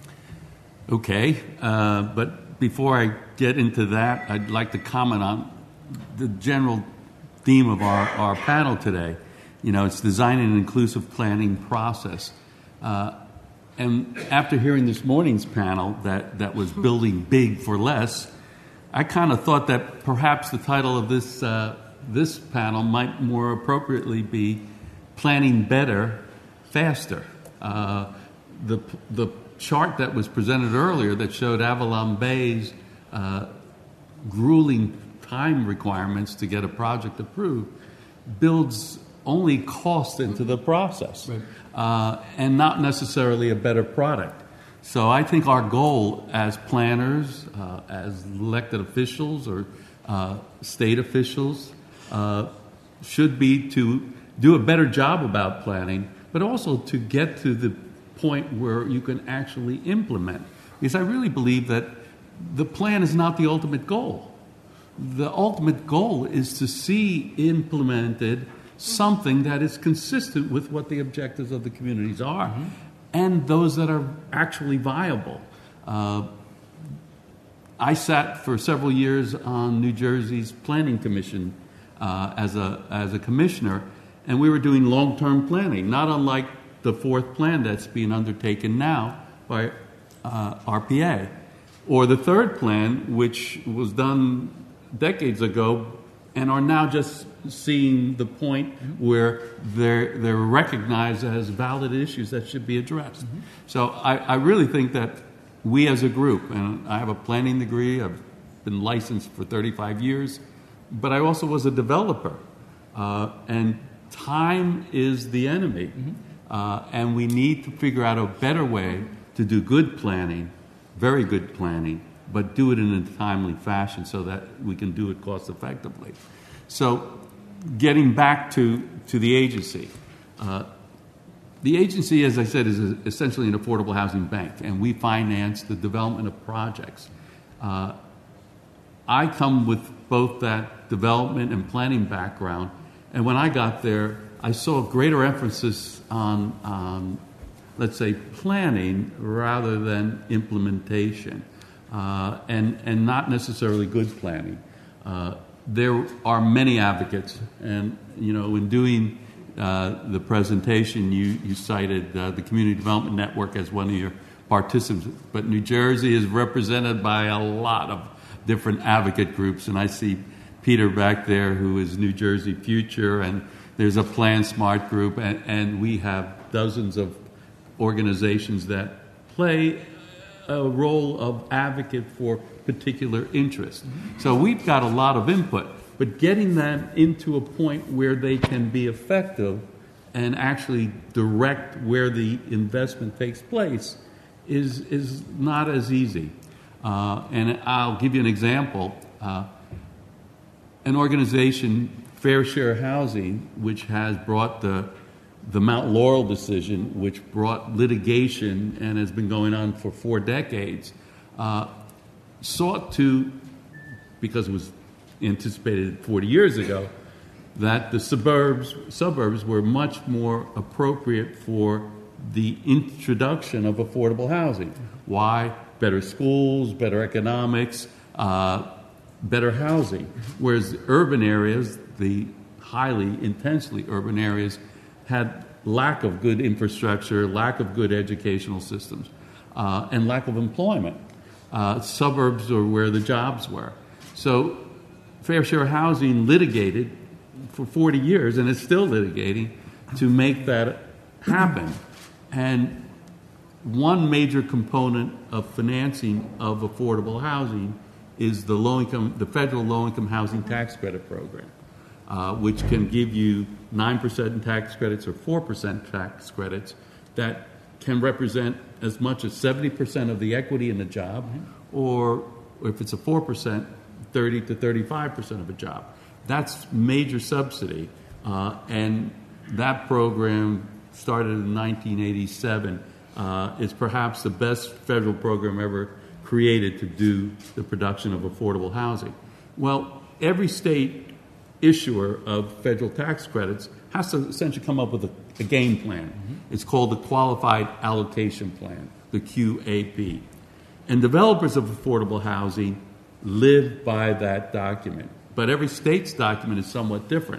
Okay, uh, but before I get into that, I'd like to comment on the general theme of our, our panel today. You know, it's designing an inclusive planning process. Uh, and after hearing this morning's panel that, that was building big for less, I kind of thought that perhaps the title of this uh, this panel might more appropriately be planning better, faster. Uh, the the chart that was presented earlier that showed Avalon Bay's uh, grueling time requirements to get a project approved builds only cost into the process, right. uh, and not necessarily a better product. So I think our goal as planners, uh, as elected officials or uh, state officials, uh, should be to do a better job about planning, but also to get to the point where you can actually implement. Because I really believe that the plan is not the ultimate goal. The ultimate goal is to see implemented something that is consistent with what the objectives of the communities are, mm-hmm. and those that are actually viable. Uh, I sat for several years on New Jersey's Planning Commission uh, as a as a commissioner, and we were doing long-term planning, not unlike the fourth plan that's being undertaken now by uh, R P A, or the third plan, which was done decades ago, and are now just seeing the point where they're they're recognized as valid issues that should be addressed. Mm-hmm. So I, I really think that we as a group, and I have a planning degree, I've been licensed for thirty-five years, but I also was a developer, uh, and time is the enemy, mm-hmm. uh, and we need to figure out a better way to do good planning, very good planning, but do it in a timely fashion so that we can do it cost effectively. So getting back to, to the agency, uh, the agency, as I said, is a, essentially an affordable housing bank, and we finance the development of projects. Uh, I come with both that development and planning background, and when I got there, I saw a greater emphasis on, on let's say, planning rather than implementation. Uh, and, and not necessarily good planning. Uh, there are many advocates, and you know, in doing uh, the presentation, you, you cited uh, the Community Development Network as one of your participants, but New Jersey is represented by a lot of different advocate groups, and I see Peter back there, who is New Jersey Future, and there's a Plan Smart group, and, and we have dozens of organizations that play a role of advocate for particular interests. Mm-hmm. So we've got a lot of input, but getting them into a point where they can be effective and actually direct where the investment takes place is is not as easy. Uh, and I'll give you an example. Uh, an organization, Fair Share Housing, which has brought the the Mount Laurel decision, which brought litigation and has been going on for four decades, uh, sought to, because it was anticipated forty years ago, that the suburbs suburbs were much more appropriate for the introduction of affordable housing. Why? Better schools, better economics, uh, better housing. Whereas urban areas, the highly, intensely urban areas, had lack of good infrastructure, lack of good educational systems, uh, and lack of employment. Uh, suburbs are where the jobs were. So Fair Share Housing litigated for forty years, and is still litigating, to make that happen. And one major component of financing of affordable housing is the low-income, the federal low-income housing tax credit program. Uh, which can give you nine percent in tax credits or four percent tax credits that can represent as much as seventy percent of the equity in the job, or if it's a four percent, thirty to thirty-five percent of a job. That's major subsidy, uh, and that program started in nineteen eighty-seven. Uh, is perhaps the best federal program ever created to do the production of affordable housing. Well, every state issuer of federal tax credits has to essentially come up with a, a game plan. Mm-hmm. It's called the Qualified Allocation Plan, the Q A P. And developers of affordable housing live by that document. But every state's document is somewhat different.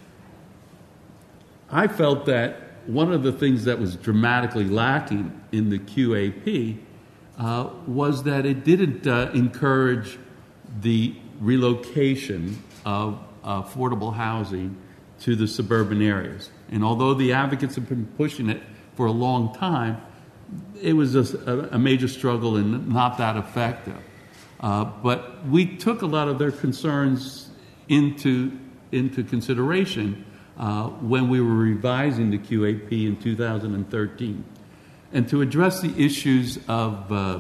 I felt that one of the things that was dramatically lacking in the Q A P uh, was that it didn't uh, encourage the relocation of affordable housing to the suburban areas. And although the advocates have been pushing it for a long time, it was a, a major struggle and not that effective. Uh, but we took a lot of their concerns into, into consideration uh, when we were revising the Q A P in two thousand thirteen. And to address the issues of uh,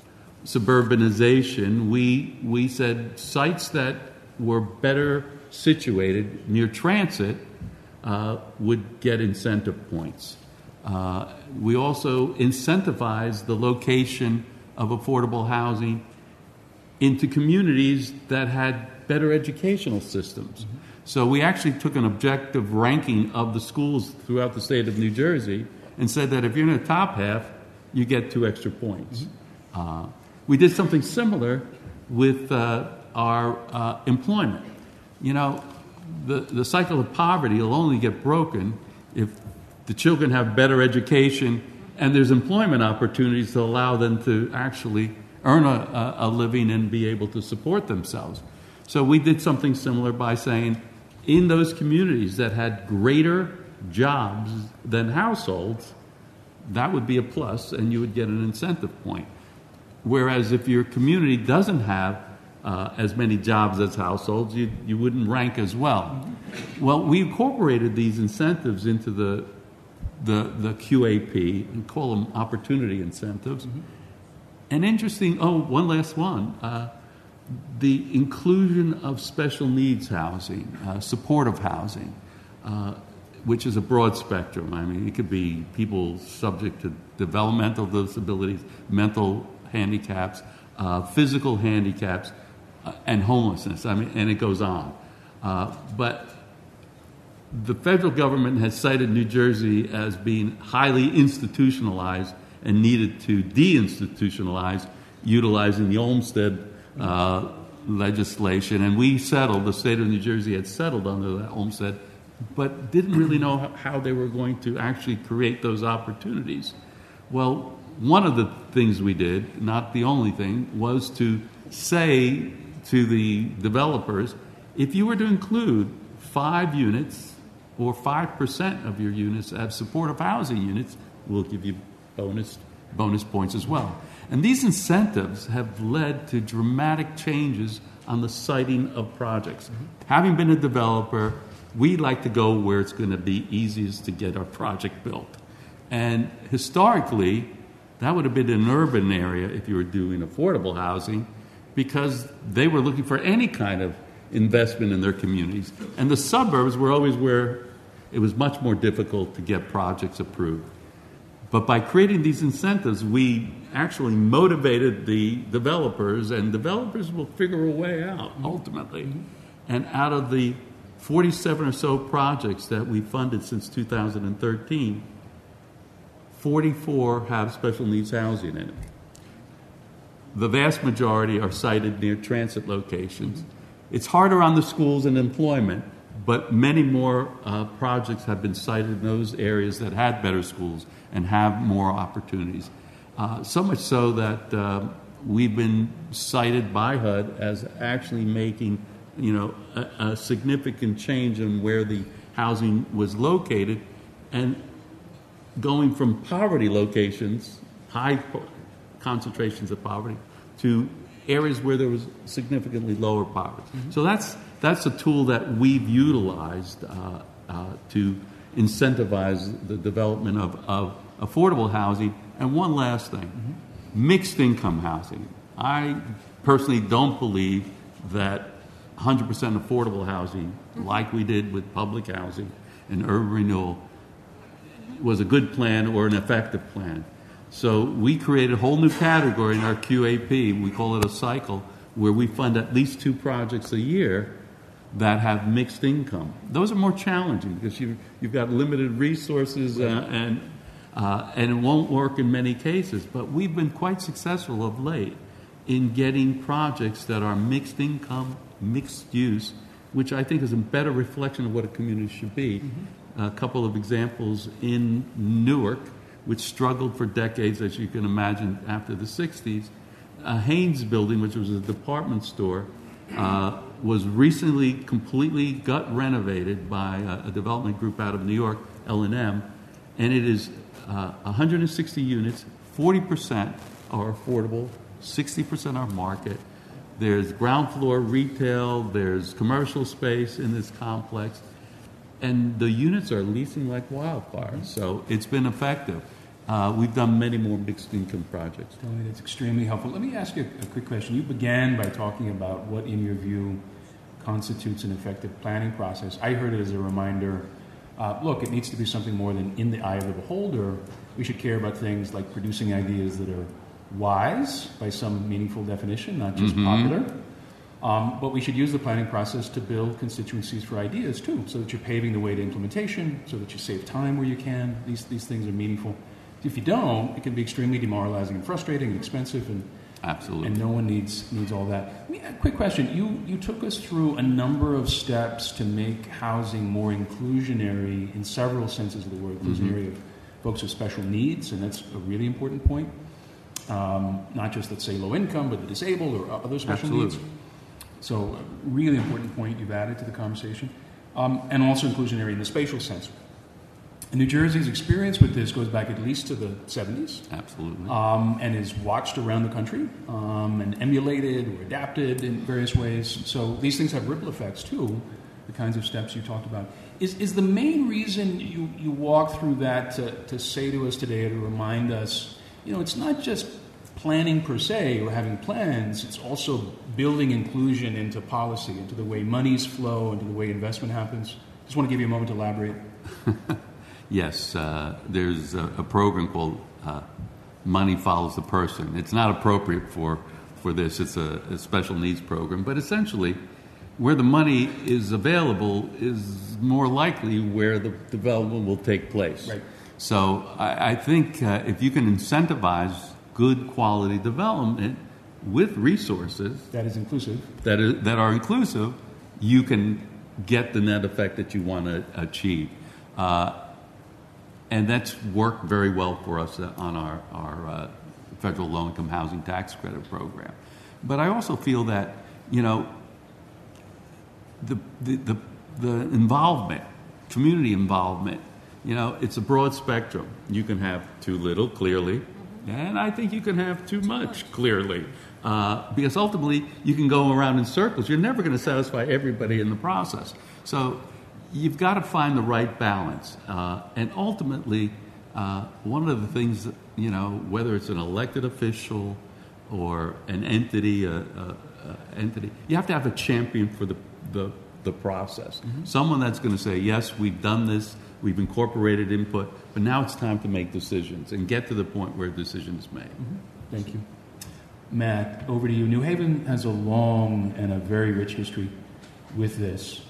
suburbanization, we, we said sites that were better situated near transit uh, would get incentive points. Uh, we also incentivized the location of affordable housing into communities that had better educational systems. Mm-hmm. So we actually took an objective ranking of the schools throughout the state of New Jersey and said that if you're in the top half, you get two extra points. Mm-hmm. Uh, we did something similar with uh, our uh, employment. You know, the, the cycle of poverty will only get broken if the children have better education and there's employment opportunities to allow them to actually earn a, a living and be able to support themselves. So we did something similar by saying in those communities that had greater jobs than households, that would be a plus and you would get an incentive point. Whereas if your community doesn't have uh, as many jobs as households, you, you wouldn't rank as well. Well, we incorporated these incentives into the the, the Q A P and call them opportunity incentives. Mm-hmm. And interesting, oh, one last one, uh, the inclusion of special needs housing, uh, supportive housing, uh, which is a broad spectrum. I mean, it could be people subject to developmental disabilities, mental handicaps, uh, physical handicaps, uh, and homelessness. I mean, and it goes on. Uh, but the federal government has cited New Jersey as being highly institutionalized and needed to deinstitutionalize, utilizing the Olmstead uh, legislation. And we settled, the state of New Jersey had settled under that Olmstead, but didn't really know how they were going to actually create those opportunities. Well, one of the things we did, not the only thing, was to say to the developers, if you were to include five units or five percent of your units as supportive housing units, we'll give you bonus bonus points as well. And these incentives have led to dramatic changes on the siting of projects. Mm-hmm. Having been a developer, we like to go where it's going to be easiest to get our project built. And historically, that would have been an urban area if you were doing affordable housing, because they were looking for any kind of investment in their communities. And the suburbs were always where it was much more difficult to get projects approved. But by creating these incentives, we actually motivated the developers, and developers will figure a way out, ultimately. Mm-hmm. And out of the forty-seven or so projects that we funded since two thousand thirteen, forty-four have special needs housing in it. The vast majority are sited near transit locations. Mm-hmm. It's harder on the schools and employment, but many more uh, projects have been cited in those areas that had better schools and have more opportunities. Uh, so much so that uh, we've been cited by H U D as actually making, you know, a, a significant change in where the housing was located, and going from poverty locations, high po- concentrations of poverty, to areas where there was significantly lower poverty. Mm-hmm. So that's that's a tool that we've utilized uh, uh, to incentivize the development of, of affordable housing. And one last thing, mm-hmm. mixed income housing. I personally don't believe that one hundred percent affordable housing, mm-hmm. like we did with public housing and urban renewal, was a good plan or an effective plan. So we created a whole new category in our Q A P. We call it a cycle, where we fund at least two projects a year that have mixed income. Those are more challenging because you, you've got limited resources uh, and uh, and it won't work in many cases. But we've been quite successful of late in getting projects that are mixed income, mixed use, which I think is a better reflection of what a community should be. Mm-hmm. A couple of examples in Newark, which struggled for decades, as you can imagine, after the sixties. Uh, Haynes Building, which was a department store, uh, was recently completely gut renovated by a, a development group out of New York, L and M, and it is uh, one hundred sixty units, forty percent are affordable, sixty percent are market. There's ground floor retail, there's commercial space in this complex, and the units are leasing like wildfire, so it's been effective. Uh, we've done many more mixed income projects. Tony, that's extremely helpful. Let me ask you a, a quick question. You began by talking about what, in your view, constitutes an effective planning process. I heard it as a reminder, uh, look, it needs to be something more than in the eye of the beholder. We should care about things like producing ideas that are wise by some meaningful definition, not just mm-hmm. popular. Um, but we should use the planning process to build constituencies for ideas, too, so that you're paving the way to implementation, so that you save time where you can. These, these things are meaningful. If you don't, it can be extremely demoralizing and frustrating and expensive, and absolutely, and no one needs needs all that. I mean, a quick question: you you took us through a number of steps to make housing more inclusionary in several senses of the word. Inclusionary mm-hmm. of folks with special needs, and that's a really important point. Um, not just, let's say, low income, but the disabled or other special absolutely. needs. So, a really important point you've added to the conversation, um, and also inclusionary in the spatial sense. And New Jersey's experience with this goes back at least to the seventies. Absolutely. Um, and is watched around the country um, and emulated or adapted in various ways. So these things have ripple effects, too, the kinds of steps you talked about. Is is the main reason you, you walk through that to, to say to us today, to remind us, you know, it's not just planning per se or having plans, it's also building inclusion into policy, into the way monies flow, into the way investment happens? Just want to give you a moment to elaborate. Yes, uh, there's a, a program called uh, Money Follows the Person. It's not appropriate for, for this. It's a, a special needs program. But essentially, where the money is available is more likely where the development will take place. Right. So I, I think uh, if you can incentivize good quality development with resources that is inclusive, that is, that are inclusive, you can get the net effect that you want to achieve. Uh, And that's worked very well for us on our, our uh, federal low-income housing tax credit program. But I also feel that, you know, the, the, the, the involvement, community involvement, you know, it's a broad spectrum. You can have too little, clearly, and I think you can have too much, clearly. Uh, because ultimately, you can go around in circles. You're never going to satisfy everybody in the process. So you've got to find the right balance. Uh, and ultimately, uh, one of the things, that, you know, whether it's an elected official or an entity, a, a, a entity, you have to have a champion for the, the, the process. Mm-hmm. Someone that's going to say, yes, we've done this, we've incorporated input, but now it's time to make decisions and get to the point where a decision is made. Mm-hmm. Thank you. Matt, over to you. New Haven has a long and a very rich history with this.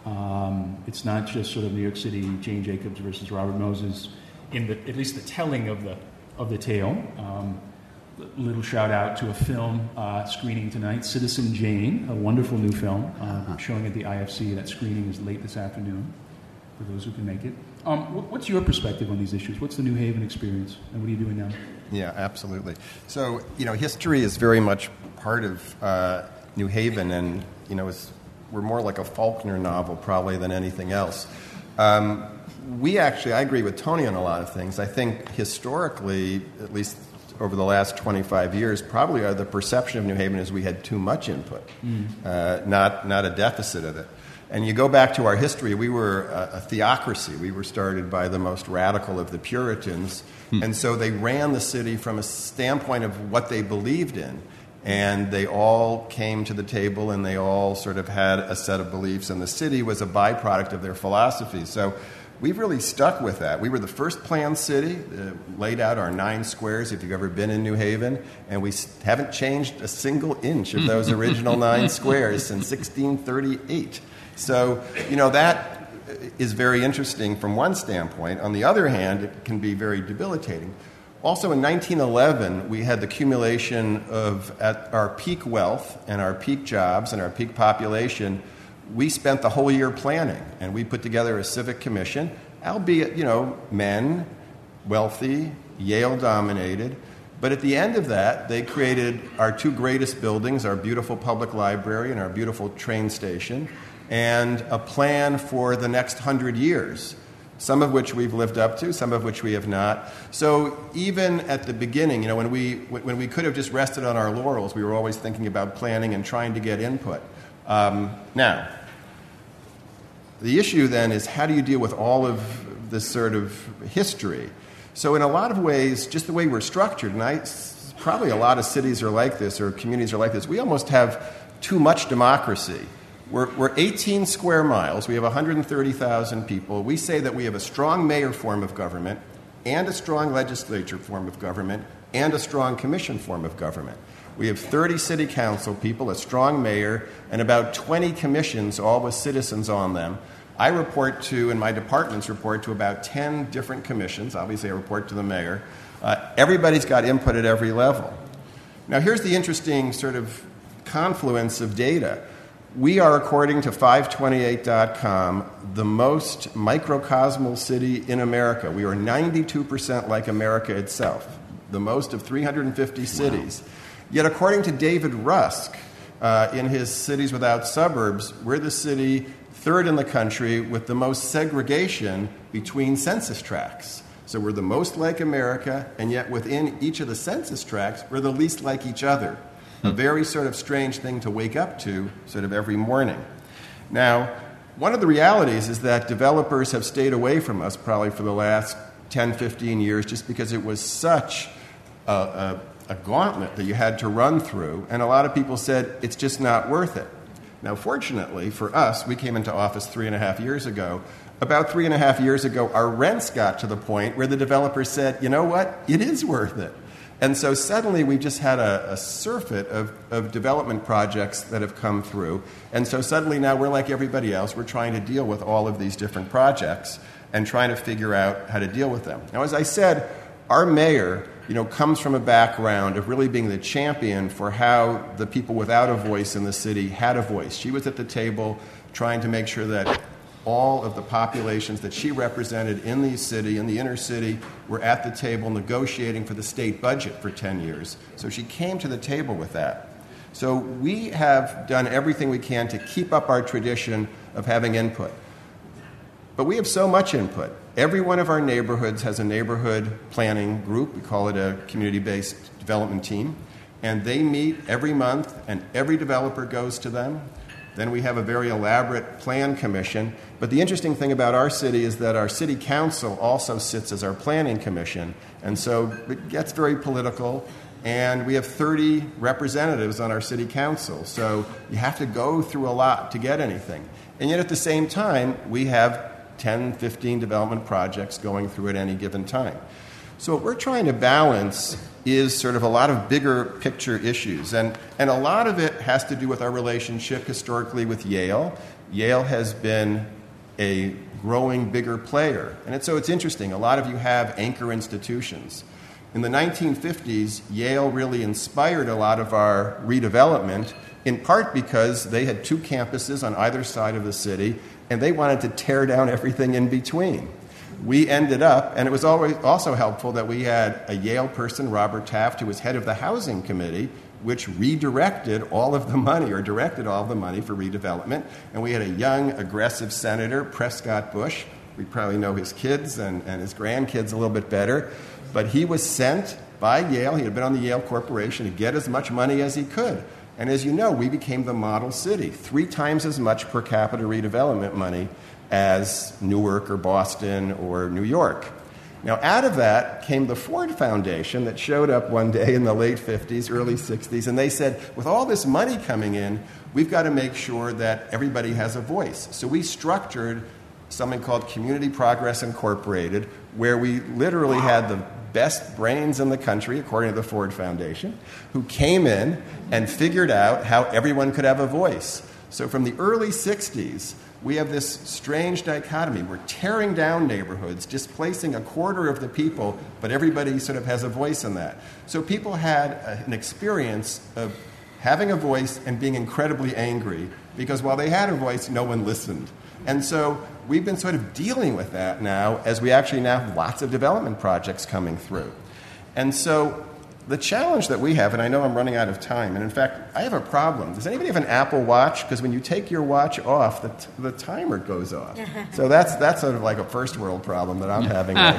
Um, it's not just sort of New York City, Jane Jacobs versus Robert Moses, in the, at least the telling of the of the tale. Um, little shout out to a film uh, screening tonight, Citizen Jane, a wonderful new film uh, showing at the I F C. That screening is late this afternoon for those who can make it. Um, what's your perspective on these issues? What's the New Haven experience, and what are you doing now? Yeah, absolutely. So, you know, history is very much part of uh, New Haven, and, you know, it's we're more like a Faulkner novel probably than anything else. Um, we actually, I agree with Tony on a lot of things. I think historically, at least over the last twenty-five years, probably uh, the perception of New Haven is we had too much input, mm. uh, not not a deficit of it. And you go back to our history, we were a, a theocracy. We were started by the most radical of the Puritans, mm. and so they ran the city from a standpoint of what they believed in. And they all came to the table, and they all sort of had a set of beliefs, and the city was a byproduct of their philosophy. So we've really stuck with that. We were the first planned city, uh, laid out our nine squares, if you've ever been in New Haven, and we haven't changed a single inch of those original nine squares since sixteen thirty-eight. So, you know, that is very interesting from one standpoint. On the other hand, it can be very debilitating. Also, in nineteen eleven, we had the accumulation of, at our peak wealth and our peak jobs and our peak population, we spent the whole year planning, and we put together a civic commission, albeit, you know, men, wealthy, Yale-dominated, But at the end of that, they created our two greatest buildings, our beautiful public library and our beautiful train station, and a plan for the next hundred years, some of which we've lived up to, some of which we have not. So even at the beginning, you know, when we when we could have just rested on our laurels, we were always thinking about planning and trying to get input. Um, now, the issue then is, how do you deal with all of this sort of history? So in a lot of ways, just the way we're structured, and I, probably a lot of cities are like this or communities are like this, we almost have too much democracy. We're, we're eighteen square miles. We have one hundred thirty thousand people. We say that we have a strong mayor form of government and a strong legislature form of government and a strong commission form of government. We have thirty city council people, a strong mayor, and about twenty commissions, all with citizens on them. I report to, and my departments report to, about ten different commissions. Obviously, I report to the mayor. Uh, everybody's got input at every level. Now, here's the interesting sort of confluence of data. We are, according to five twenty-eight dot com, the most microcosmal city in America. We are ninety-two percent like America itself, the most of three hundred fifty cities. Wow. Yet, according to David Rusk, uh, in his Cities Without Suburbs, we're the city third in the country with the most segregation between census tracts. So we're the most like America, and yet within each of the census tracts, we're the least like each other. A very sort of strange thing to wake up to sort of every morning. Now, one of the realities is that developers have stayed away from us probably for the last ten, fifteen years just because it was such a, a, a gauntlet that you had to run through, and a lot of people said it's just not worth it. Now, fortunately for us, we came into office three and a half years ago. About three and a half years ago, our rents got to the point where the developers said, you know what, it is worth it. And so suddenly we've just had a, a surfeit of, of development projects that have come through. And so suddenly now we're like everybody else. We're trying to deal with all of these different projects and trying to figure out how to deal with them. Now, as I said, our mayor, you know, comes from a background of really being the champion for how the people without a voice in the city had a voice. She was at the table trying to make sure that all of the populations that she represented in the city, in the inner city, were at the table negotiating for the state budget for ten years. So she came to the table with that. So we have done everything we can to keep up our tradition of having input. But we have so much input. Every one of our neighborhoods has a neighborhood planning group. We call it a community-based development team. And they meet every month, and every developer goes to them. Then we have a very elaborate plan commission. But the interesting thing about our city is that our city council also sits as our planning commission. And so it gets very political. And we have thirty representatives on our city council. So you have to go through a lot to get anything. And yet at the same time, we have ten, fifteen development projects going through at any given time. So what we're trying to balance is sort of a lot of bigger picture issues. And, and a lot of it has to do with our relationship historically with Yale. Yale has been a growing bigger player. And it's, so it's interesting. A lot of you have anchor institutions. In the nineteen fifties, Yale really inspired a lot of our redevelopment, in part because they had two campuses on either side of the city, and they wanted to tear down everything in between. We ended up, and it was always also helpful that we had a Yale person, Robert Taft, who was head of the housing committee, which redirected all of the money, or directed all of the money for redevelopment. And we had a young, aggressive senator, Prescott Bush. We probably know his kids and, and his grandkids a little bit better. But he was sent by Yale, he had been on the Yale Corporation, to get as much money as he could. And as you know, we became the model city, three times as much per capita redevelopment money as Newark or Boston or New York. Now, out of that came the Ford Foundation that showed up one day in the late fifties, early sixties, and they said, with all this money coming in, we've got to make sure that everybody has a voice. So we structured something called Community Progress Incorporated, where we literally had the best brains in the country, according to the Ford Foundation, who came in and figured out how everyone could have a voice. So from the early sixties, we have this strange dichotomy. We're tearing down neighborhoods, displacing a quarter of the people, but everybody sort of has a voice in that. So people had a, an experience of having a voice and being incredibly angry, because while they had a voice, no one listened. And so we've been sort of dealing with that now, as we actually now have lots of development projects coming through. And so the challenge that we have, and I know I'm running out of time, and in fact, I have a problem. Does anybody have an Apple Watch? Because when you take your watch off, the, t- the timer goes off. So that's that's sort of like a first world problem that I'm having right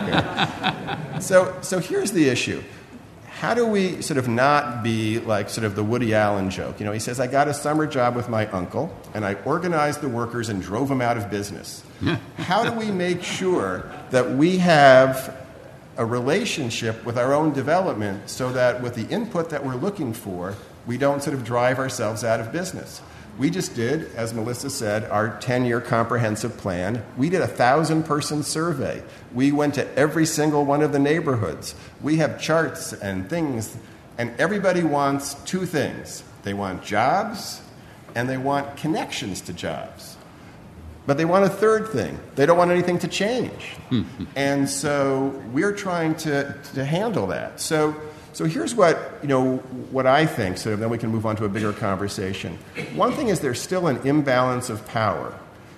here. So, so here's the issue. How do we sort of not be like sort of the Woody Allen joke? You know, he says, I got a summer job with my uncle, and I organized the workers and drove them out of business. How do we make sure that we have a relationship with our own development so that with the input that we're looking for, we don't sort of drive ourselves out of business? We just did, as Melissa said, our ten-year comprehensive plan. We did a thousand-person survey. We went to every single one of the neighborhoods. We have charts and things, and everybody wants two things. They want jobs, and they want connections to jobs. But they want a third thing. They don't want anything to change. And so we're trying to, to handle that. So, so here's what, you know, what I think, so then we can move on to a bigger conversation. One thing is there's still an imbalance of power.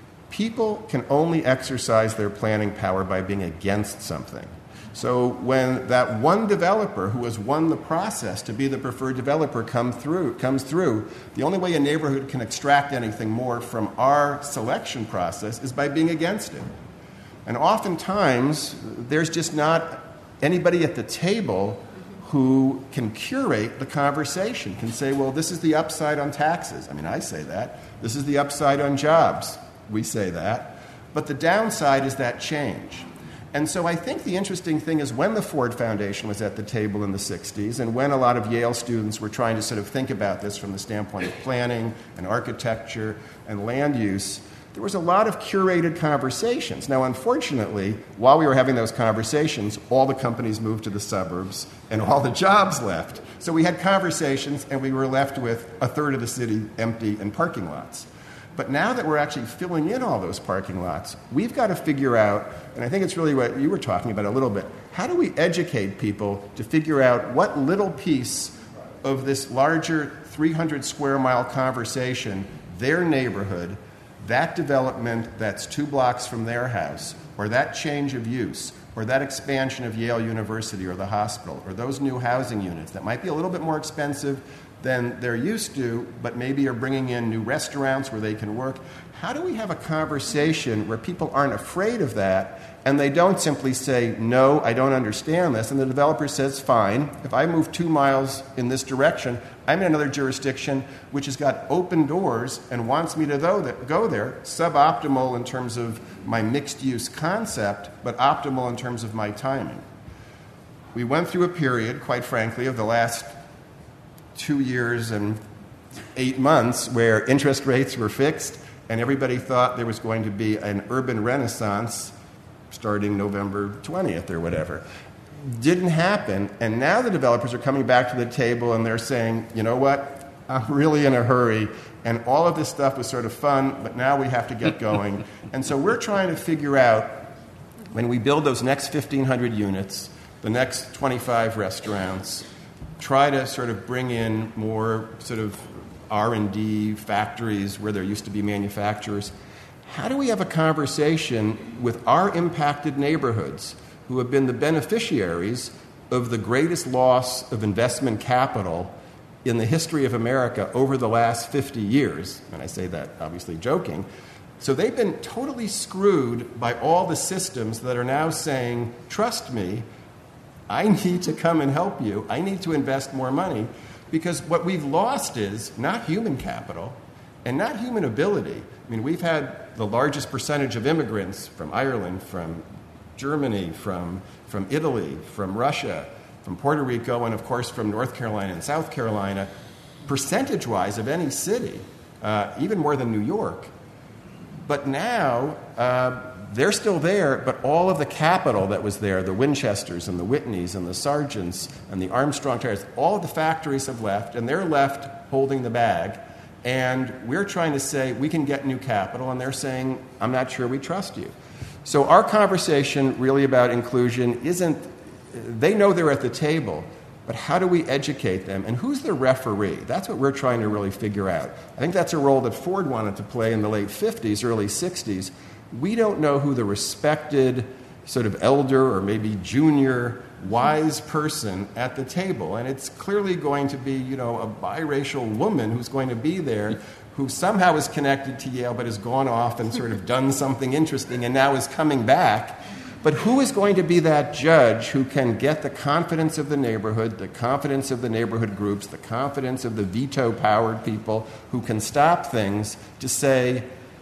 People can only exercise their planning power by being against something. So when that one developer who has won the process to be the preferred developer come through, comes through, the only way a neighborhood can extract anything more from our selection process is by being against it. And oftentimes, there's just not anybody at the table who can curate the conversation, can say, well, this is the upside on taxes. I mean, I say that. This is the upside on jobs. We say that. But the downside is that change. And so I think the interesting thing is when the Ford Foundation was at the table in the sixties and when a lot of Yale students were trying to sort of think about this from the standpoint of planning and architecture and land use, there was a lot of curated conversations. Now, unfortunately, while we were having those conversations, all the companies moved to the suburbs and all the jobs left. So we had conversations and we were left with a third of the city empty and parking lots. But now that we're actually filling in all those parking lots, we've got to figure out, and I think it's really what you were talking about a little bit, how do we educate people to figure out what little piece of this larger three hundred square mile conversation, their neighborhood, that development that's two blocks from their house, or that change of use, or that expansion of Yale University or the hospital, or those new housing units that might be a little bit more expensive than they're used to, but maybe are bringing in new restaurants where they can work. How do we have a conversation where people aren't afraid of that and they don't simply say, no, I don't understand this, and the developer says, fine, if I move two miles in this direction, I'm in another jurisdiction which has got open doors and wants me to go there, suboptimal in terms of my mixed-use concept, but optimal in terms of my timing. We went through a period, quite frankly, of the last two years and eight months where interest rates were fixed and everybody thought there was going to be an urban renaissance starting November twentieth or whatever. Didn't happen, and now the developers are coming back to the table and they're saying, you know what, I'm really in a hurry, and all of this stuff was sort of fun, but now we have to get going. And so we're trying to figure out, when we build those next fifteen hundred units, the next twenty-five restaurants, try to sort of bring in more sort of R and D factories where there used to be manufacturers. How do we have a conversation with our impacted neighborhoods who have been the beneficiaries of the greatest loss of investment capital in the history of America over the last fifty years? And I say that obviously joking. So they've been totally screwed by all the systems that are now saying, trust me, I need to come and help you. I need to invest more money, because what we've lost is not human capital and not human ability. I mean, we've had the largest percentage of immigrants from Ireland, from Germany, from, from Italy, from Russia, from Puerto Rico, and of course from North Carolina and South Carolina, percentage-wise of any city, uh, even more than New York. But now, uh, they're still there, but all of the capital that was there, the Winchesters and the Whitneys and the Sargents and the Armstrong Tires, all of the factories have left, and they're left holding the bag. And we're trying to say, we can get new capital, and they're saying, I'm not sure we trust you. So our conversation really about inclusion isn't, they know they're at the table, but how do we educate them? And who's the referee? That's what we're trying to really figure out. I think that's a role that Ford wanted to play in the late fifties, early sixties. We don't know who the respected sort of elder or maybe junior wise person at the table. And it's clearly going to be, you know, a biracial woman who's going to be there who somehow is connected to Yale but has gone off and sort of done something interesting and now is coming back. But who is going to be that judge who can get the confidence of the neighborhood, the confidence of the neighborhood groups, the confidence of the veto-powered people who can stop things to say,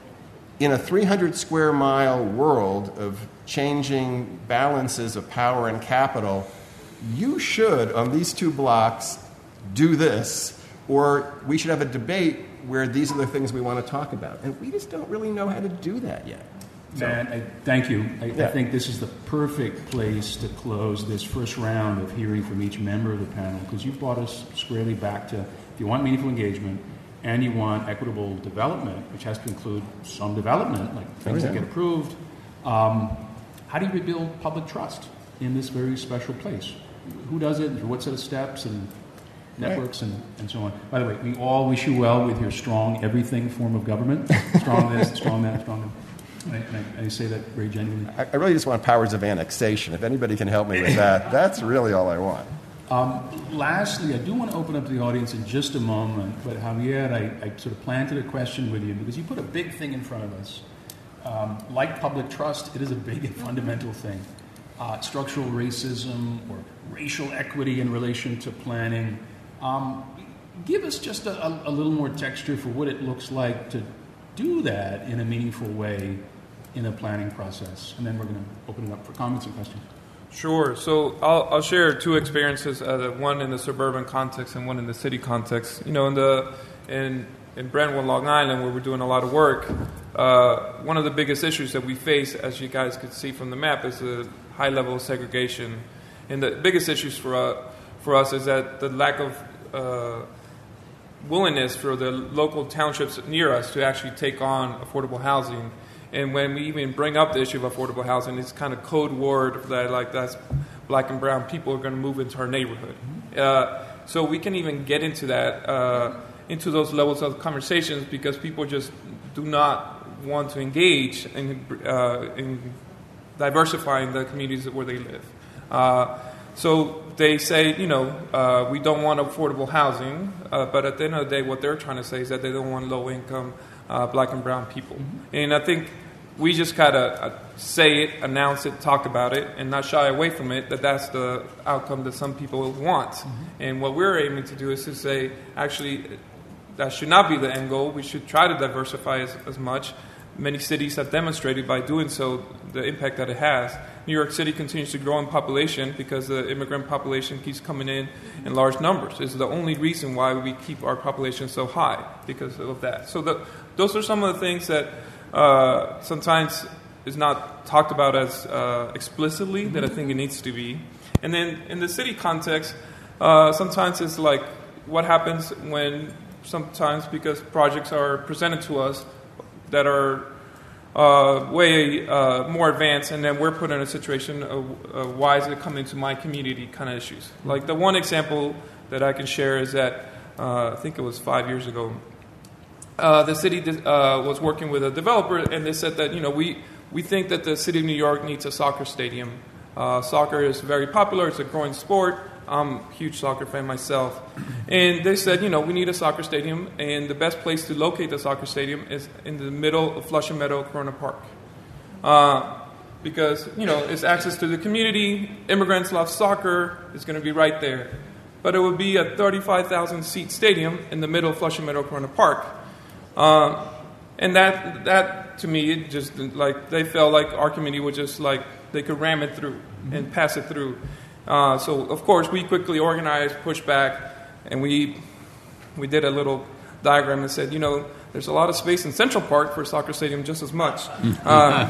in a three hundred square mile world of changing balances of power and capital, you should, on these two blocks, do this, or we should have a debate where these are the things we want to talk about. And we just don't really know how to do that yet. So, Man, I, thank you. I, yeah. I think this is the perfect place to close this first round of hearing from each member of the panel, because you've brought us squarely back to, if you want meaningful engagement and you want equitable development, which has to include some development, like things oh, yeah. that get approved, um, how do you rebuild public trust in this very special place? Who does it, and through what set of steps and networks and, and so on? By the way, we all wish you well with your strong everything form of government. Strong this, strong that, strong that. I, I, I say that very genuinely. I, I really just want powers of annexation. If anybody can help me with that, that's really all I want. Um, lastly, I do want to open up to the audience in just a moment, but Javier, I, I sort of planted a question with you because you put a big thing in front of us. Um, like public trust, it is a big and fundamental thing. Uh, structural racism or racial equity in relation to planning. Um, give us just a, a, a little more texture for what it looks like to do that in a meaningful way in a planning process. And then we're going to open it up for comments and questions. Sure. So I'll, I'll share two experiences, uh, one in the suburban context and one in the city context. You know, in the in in Brentwood, Long Island, where we're doing a lot of work, uh, one of the biggest issues that we face, as you guys could see from the map, is the high level of segregation. And the biggest issues for uh, for us is that the lack of uh, willingness for the local townships near us to actually take on affordable housing. And when we even bring up the issue of affordable housing, it's kind of code word that like that's black and brown people are going to move into our neighborhood. Uh, so we can even get into that, uh, into those levels of conversations because people just do not want to engage in, uh, in diversifying the communities where they live. Uh, so they say, you know, uh, we don't want affordable housing, uh, but at the end of the day, what they're trying to say is that they don't want low-income uh, black and brown people. Mm-hmm. And I think we just kind of uh, say it, announce it, talk about it, and not shy away from it, that that's the outcome that some people want. Mm-hmm. And what we're aiming to do is to say, actually, that should not be the end goal. We should try to diversify as, as much. Many cities have demonstrated by doing so the impact that it has. New York City continues to grow in population because the immigrant population keeps coming in in large numbers. It's the only reason why we keep our population so high, because of that. So the, those are some of the things that uh, sometimes is not talked about as uh, explicitly mm-hmm. that I think it needs to be. And then in the city context, uh, sometimes it's like what happens when sometimes because projects are presented to us that are uh, way uh, more advanced, and then we're put in a situation of uh, why is it coming to my community kind of issues. Like the one example that I can share is that uh, I think it was five years ago, uh, the city uh, was working with a developer, and they said that, you know, we, we think that the city of New York needs a soccer stadium. Uh, soccer is very popular, it's a growing sport. I'm a huge soccer fan myself. And they said, you know, we need a soccer stadium, and the best place to locate the soccer stadium is in the middle of Flushing Meadow, Corona Park. Uh, because, you know, it's access to the community, immigrants love soccer, it's going to be right there. But it would be a thirty-five thousand seat stadium in the middle of Flushing Meadow, Corona Park. Uh, and that, that to me, it just, like, they felt like our community would just, like, they could ram it through and pass it through. Uh, so, of course, we quickly organized, pushed back, and we we did a little diagram and said, you know, there's a lot of space in Central Park for a soccer stadium just as much. Uh,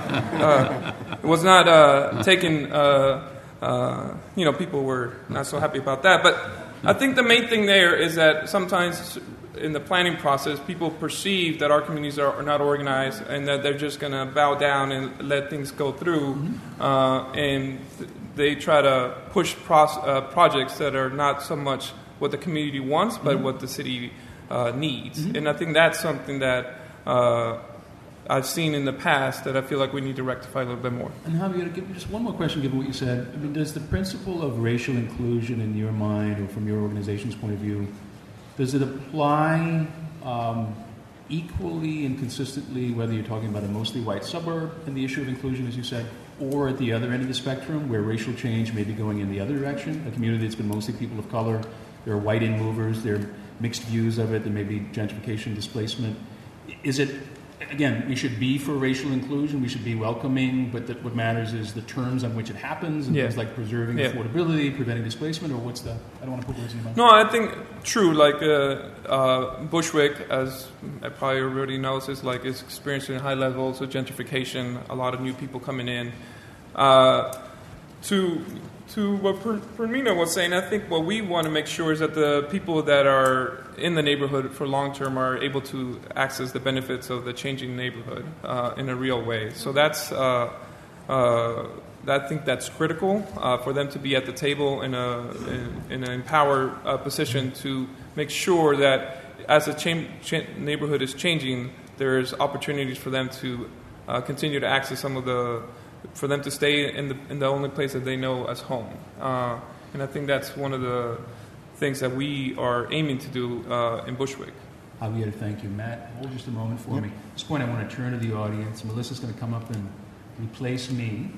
uh, it was not uh, taken, uh, uh, you know, people were not so happy about that. But I think the main thing there is that sometimes in the planning process, people perceive that our communities are, are not organized and that they're just going to bow down and let things go through. Mm-hmm. Uh, and th- they try to push pros- uh, projects that are not so much what the community wants, but mm-hmm. what the city uh, needs. Mm-hmm. And I think that's something that uh, I've seen in the past that I feel like we need to rectify a little bit more. And Javier, give me just one more question given what you said. I mean, does the principle of racial inclusion in your mind or from your organization's point of view, does it apply um, equally and consistently whether you're talking about a mostly white suburb and the issue of inclusion, as you said, or at the other end of the spectrum where racial change may be going in the other direction, a community that's been mostly people of color, there are white in movers, there are mixed views of it, there may be gentrification, displacement. Is it, again, we should be for racial inclusion, we should be welcoming, but that what matters is the terms on which it happens and yeah. things like preserving yeah. affordability, preventing displacement, or what's the, I don't want to put words in your mouth. No, I think true, like uh, uh, Bushwick, as I probably already knows, is like is experiencing high levels of gentrification, a lot of new people coming in. Uh, to to what Purnima was saying, I think what we want to make sure is that the people that are in the neighborhood for long term are able to access the benefits of the changing neighborhood uh, in a real way. So that's uh, uh, I think that's critical uh, for them to be at the table in a in, in an empowered uh, position to make sure that as the cha- cha- neighborhood is changing, there's opportunities for them to uh, continue to access some of the for them to stay in the in the only place that they know as home. Uh, and I think that's one of the things that we are aiming to do uh, in Bushwick. Javier, thank you. Matt, hold just a moment for yep. me. At this point, I want to turn to the audience. Melissa's going to come up and replace me.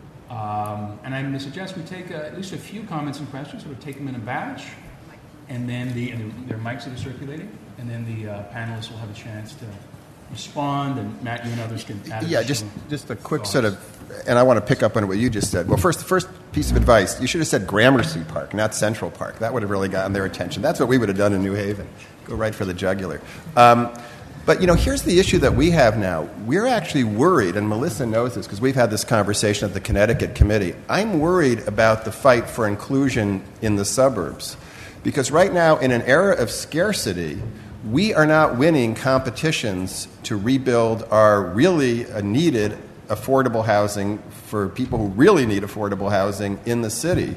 Um, and I'm going to suggest we take a, at least a few comments and questions, sort of take them in a batch, and then the and there are mics that are circulating, and then the uh, panelists will have a chance to respond, and Matt, you and others can add. Yeah, just just a quick thoughts. Sort of, and I want to pick up on what you just said. Well, first, the first piece of advice, you should have said Gramercy Park, not Central Park. That would have really gotten their attention. That's what we would have done in New Haven. Go right for the jugular. Um, but, you know, here's the issue that we have now. We're actually worried, and Melissa knows this because we've had this conversation at the Connecticut Committee. I'm worried about the fight for inclusion in the suburbs because right now, in an era of scarcity, we are not winning competitions to rebuild our really needed affordable housing for people who really need affordable housing in the city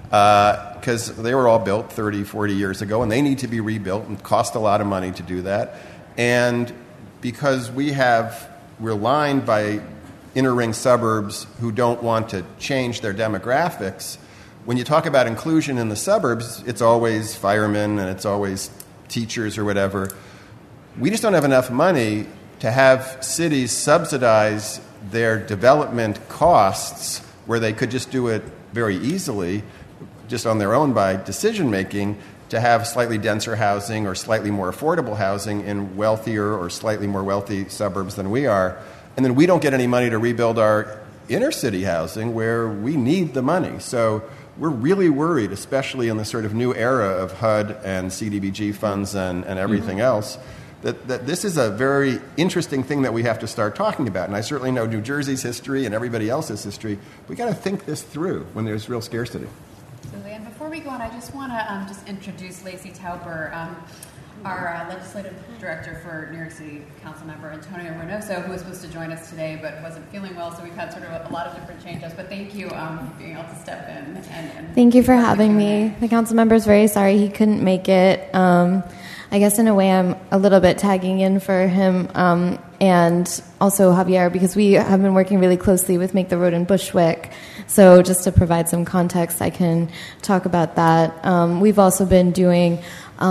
because uh, they were all built thirty, forty years ago, and they need to be rebuilt and cost a lot of money to do that. And because we have, we're lined by inner ring suburbs who don't want to change their demographics, when you talk about inclusion in the suburbs, it's always firemen and it's always teachers or whatever. We just don't have enough money to have cities subsidize their development costs where they could just do it very easily, just on their own by decision making, to have slightly denser housing or slightly more affordable housing in wealthier or slightly more wealthy suburbs than we are. And then we don't get any money to rebuild our inner city housing where we need the money. So we're really worried, especially in the sort of new era of H U D and C D B G funds and, and everything mm-hmm. else, that, that this is a very interesting thing that we have to start talking about. And I certainly know New Jersey's history and everybody else's history. We've got to think this through when there's real scarcity. So, and before we go on, I just want to um, just introduce Lacey Tauber, um, our uh, legislative director for New York City Council member Antonio Reynoso, who was supposed to join us today but wasn't feeling well, so we've had sort of a, a lot of different changes. But thank you um, for being able to step in. And, and thank you for having me. The council member is very sorry he couldn't make it. Um, I guess in a way I'm a little bit tagging in for him um, and also Javier because we have been working really closely with Make the Road in Bushwick. So just to provide some context, I can talk about that. Um, we've also been doing...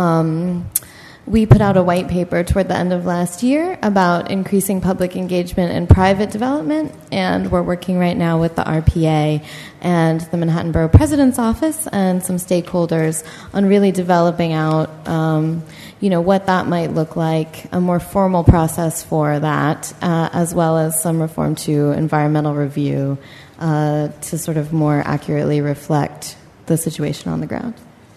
Um, We put out a white paper toward the end of last year about increasing public engagement in private development, and we're working right now with the R P A and the Manhattan Borough President's Office and some stakeholders on really developing out, um, you know, what that might look like, a more formal process for that, uh, as well as some reform to environmental review uh, to sort of more accurately reflect the situation on the ground.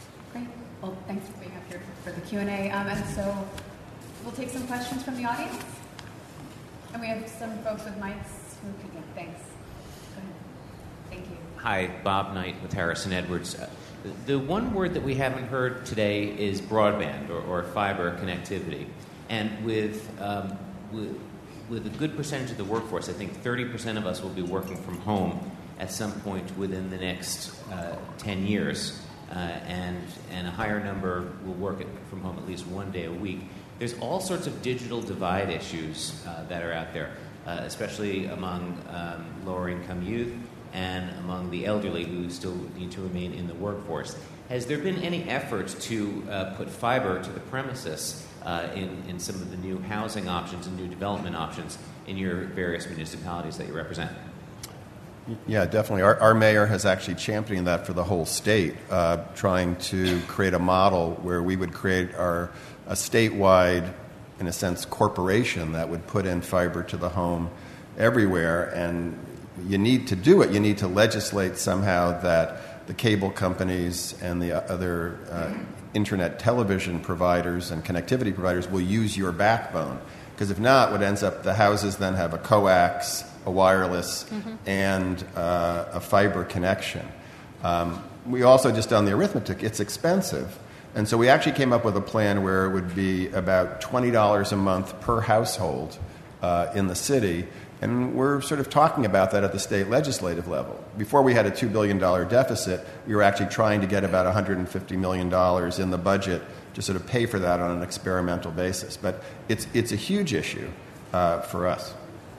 Q and A, um, and so we'll take some questions from the audience. And we have some folks with mics who can get thanks. Go ahead. Thank you. Hi, Bob Knight with Harrison Edwards. Uh, the one word that we haven't heard today is broadband or, or fiber connectivity. And with, um, with with a good percentage of the workforce, I think thirty percent of us will be working from home at some point within the next uh, ten years. Uh, and and a higher number will work at, from home at least one day a week. there's all sorts of digital divide issues uh, that are out there, uh, especially among um, lower income youth and among the elderly who still need to remain in the workforce. Has there been any effort to uh, put fiber to the premises uh, in, in some of the new housing options and new development options in your various municipalities that you represent? Yeah, definitely. Our, our mayor has actually championed that for the whole state, uh, trying to create a model where we would create our a statewide, in a sense, corporation that would put in fiber to the home everywhere. And you need to do it. You need to legislate somehow that the cable companies and the other uh, internet television providers and connectivity providers will use your backbone. Because if not, what ends up, the houses then have a coax, a wireless, mm-hmm. and uh, a fiber connection. Um, we also just done the arithmetic. It's expensive. And so we actually came up with a plan where it would be about twenty dollars a month per household uh, in the city. And we're sort of talking about that at the state legislative level. Before we had a two billion dollars deficit, we were actually trying to get about one hundred fifty million dollars in the budget to sort of pay for that on an experimental basis. But it's, it's a huge issue uh, for us.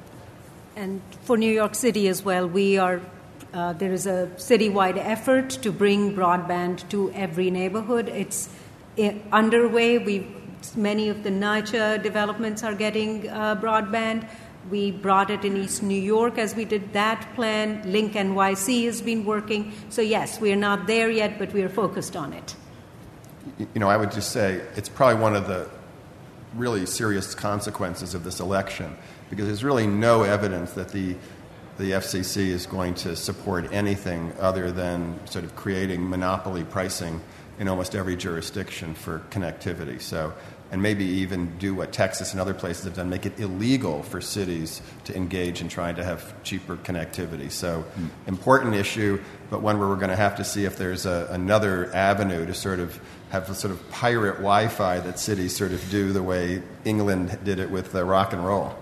And for New York City as well, we are uh, there is a citywide effort to bring broadband to every neighborhood. It's I- underway. We many of the NYCHA developments are getting uh, broadband. We brought it in East New York as we did that plan. Link N Y C has been working. So yes, we are not there yet, but we are focused on it. You know, I would just say it's probably one of the really serious consequences of this election, because there's really no evidence that the the F C C is going to support anything other than sort of creating monopoly pricing in almost every jurisdiction for connectivity. So, and maybe even do what Texas and other places have done, make it illegal for cities to engage in trying to have cheaper connectivity. So, mm. important issue, but one where we're going to have to see if there's a, another avenue to sort of have a sort of pirate Wi-Fi that cities sort of do the way England did it with uh, rock and roll.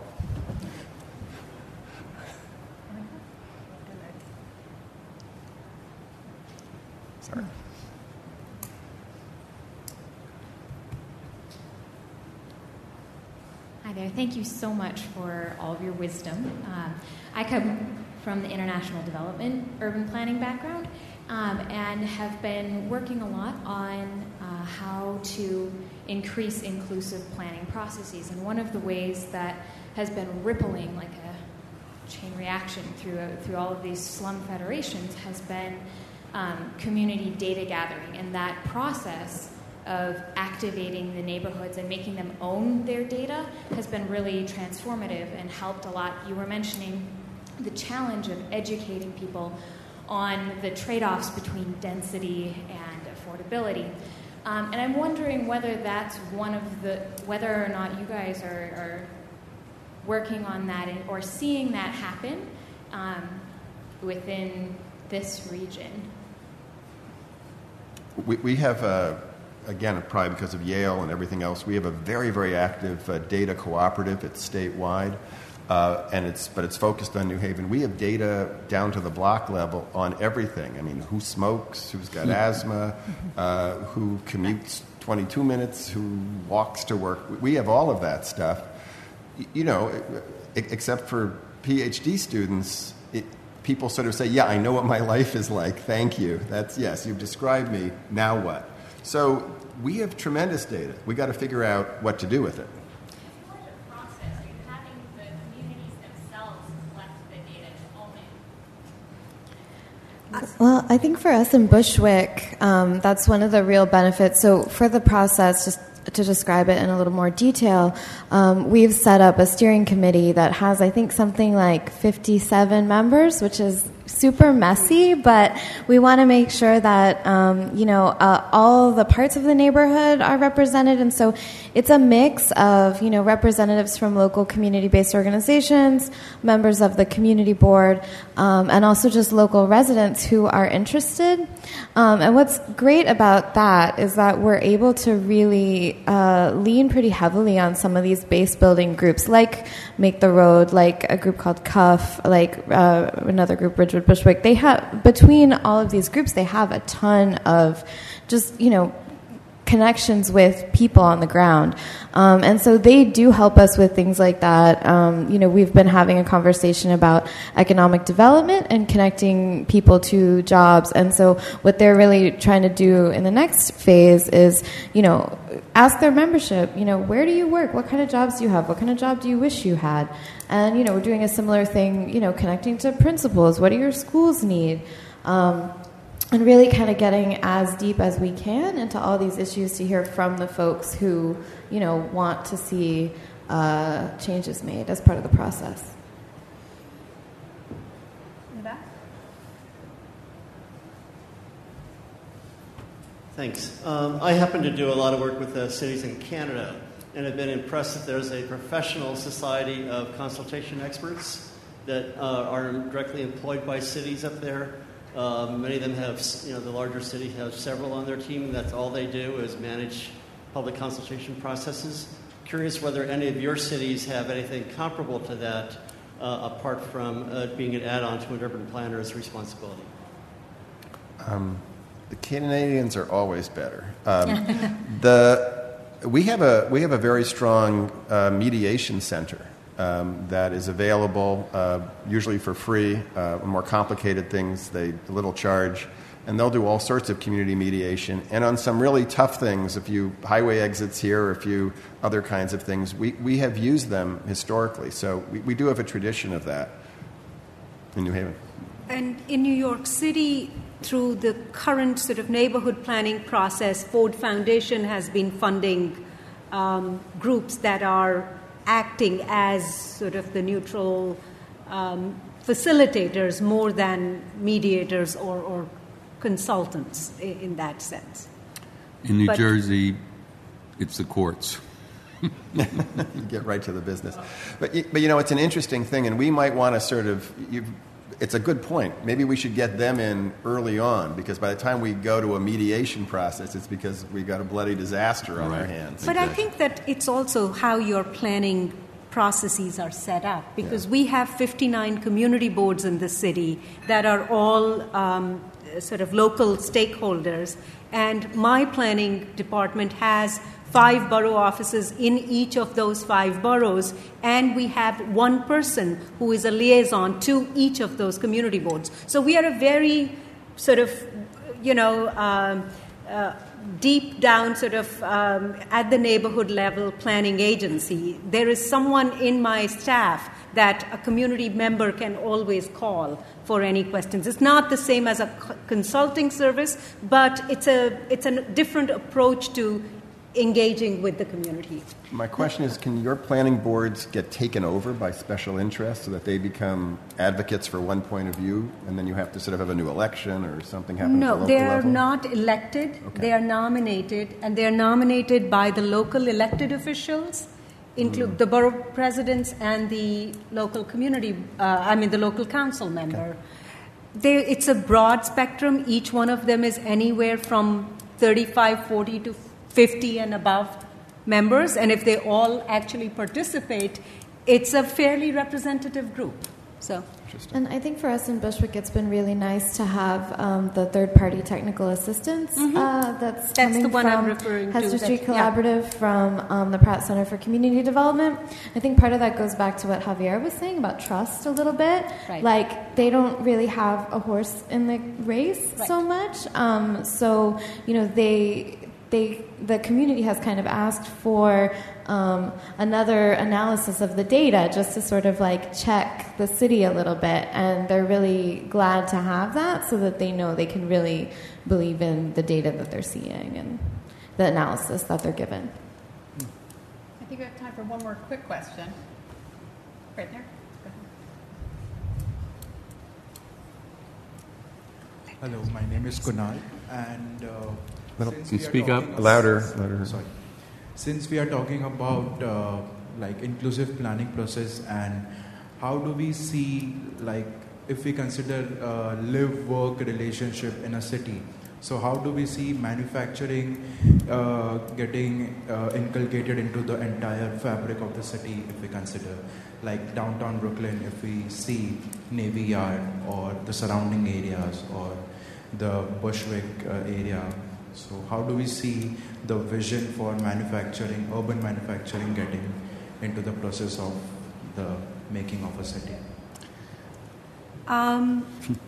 Sorry. Hi there. Thank you so much for all of your wisdom. Um, I come from the international development urban planning background um, and have been working a lot on uh, how to increase inclusive planning processes. And one of the ways that has been rippling like a chain reaction through, through all of these slum federations has been um, community data gathering. And that process of activating the neighborhoods and making them own their data has been really transformative and helped a lot. You were mentioning the challenge of educating people on the trade-offs between density and affordability. Um, and I'm wondering whether that's one of the, whether or not you guys are, are working on that and, or seeing that happen um, within this region. We, we have a Again, probably because of Yale and everything else, we have a very, very active uh, data cooperative. It's statewide, uh, and it's but it's focused on New Haven. We have data down to the block level on everything. I mean, who smokes, who's got asthma, uh, who commutes twenty-two minutes, who walks to work. We have all of that stuff. You know, except for PhD students, it, people sort of say, "Yeah, I know what my life is like. Thank you. That's yes, you've described me. Now what?" So we have tremendous data. We got to figure out what to do with it. What is the process? Are you having the communities themselves collect the data to own it? Well, I think for us in Bushwick, um, that's one of the real benefits. So for the process, just to describe it in a little more detail, um, we've set up a steering committee that has, I think, something like fifty-seven members, which is super messy, but we want to make sure that, um, you know, uh, all the parts of the neighborhood are represented. And so it's a mix of, you know, representatives from local community-based organizations, members of the community board, um, and also just local residents who are interested. Um, and what's great about that is that we're able to really uh, lean pretty heavily on some of these base-building groups, like Make the Road, like a group called Cuff, like uh, another group, Ridgewood Bushwick. They have, between all of these groups, they have a ton of just, you know, connections with people on the ground. Um, and so they do help us with things like that. Um, you know, we've been having a conversation about economic development and connecting people to jobs. And so what they're really trying to do in the next phase is, you know, ask their membership, you know, where do you work? What kind of jobs do you have? What kind of job do you wish you had? And, you know, we're doing a similar thing, you know, connecting to principals. What do your schools need? Um, and really kind of getting as deep as we can into all these issues to hear from the folks who, you know, want to see uh, changes made as part of the process. Thanks. Um, I happen to do a lot of work with uh, cities in Canada, and have been impressed that there's a professional society of consultation experts that uh, are directly employed by cities up there. Um, many of them have, you know, the larger cities have several on their team, and that's all they do is manage public consultation processes. Curious whether any of your cities have anything comparable to that, uh, apart from uh, being an add-on to an urban planner's responsibility. Um, the Canadians are always better. Um, the we have a we have a very strong uh, mediation center. Um, that is available uh, usually for free. Uh, more complicated things, they a little charge. And they'll do all sorts of community mediation. And on some really tough things, a few highway exits here, or a few other kinds of things, we, we have used them historically. So we, we do have a tradition of that in New Haven. And in New York City, through the current sort of neighborhood planning process, Ford Foundation has been funding um, groups that are acting as sort of the neutral um, facilitators more than mediators or, or consultants in, in that sense. In New but, Jersey, it's the courts. Get right to the business. But, but, you know, it's an interesting thing, and we might want to sort of, you've, it's a good point. Maybe we should get them in early on, because by the time we go to a mediation process, it's because we've got a bloody disaster on right. our hands. But exactly. I think that it's also how your planning processes are set up, because yeah. we have fifty-nine community boards in the city that are all um, sort of local stakeholders, and my planning department has five borough offices in each of those five boroughs, and we have one person who is a liaison to each of those community boards. So we are a very sort of, you know, um, uh, deep down sort of um, at the neighborhood level planning agency. There is someone in my staff that a community member can always call for any questions. It's not the same as a consulting service, but it's a it's a different approach to engaging with the community. My question is, can your planning boards get taken over by special interests so that they become advocates for one point of view, and then you have to sort of have a new election or something happen no, at the local they are level? not elected. Okay. They are nominated, and they are nominated by the local elected officials, include mm. the borough presidents and the local community, uh, I mean the local council member. Okay. They, it's a broad spectrum. Each one of them is anywhere from thirty-five, forty to fifty and above members, and if they all actually participate, it's a fairly representative group. So, and I think for us in Bushwick, it's been really nice to have um, the third-party technical assistance mm-hmm. uh, that's, that's coming the one from I'm referring Hester to. Street that, Collaborative, yeah. from um, the Pratt Center for Community Development. I think part of that goes back to what Javier was saying about trust a little bit. Right. Like, they don't really have a horse in the race right. so much. Um, so, you know, they... They, the community has kind of asked for um, another analysis of the data just to sort of like check the city a little bit, and they're really glad to have that so that they know they can really believe in the data that they're seeing and the analysis that they're given. I think we have time for one more quick question. Right there. Hello, my name is Kunal, and uh, Little, since can we are speak up? talking- Louder, louder. Sorry. Since we are talking about uh, like inclusive planning process, and how do we see, like, if we consider uh, live-work relationship in a city, so how do we see manufacturing uh, getting uh, inculcated into the entire fabric of the city? If we consider, like downtown Brooklyn, if we see Navy Yard or the surrounding areas or the Bushwick uh, area, So how do we see the vision for manufacturing, urban manufacturing, getting into the process of the making of a city? Um,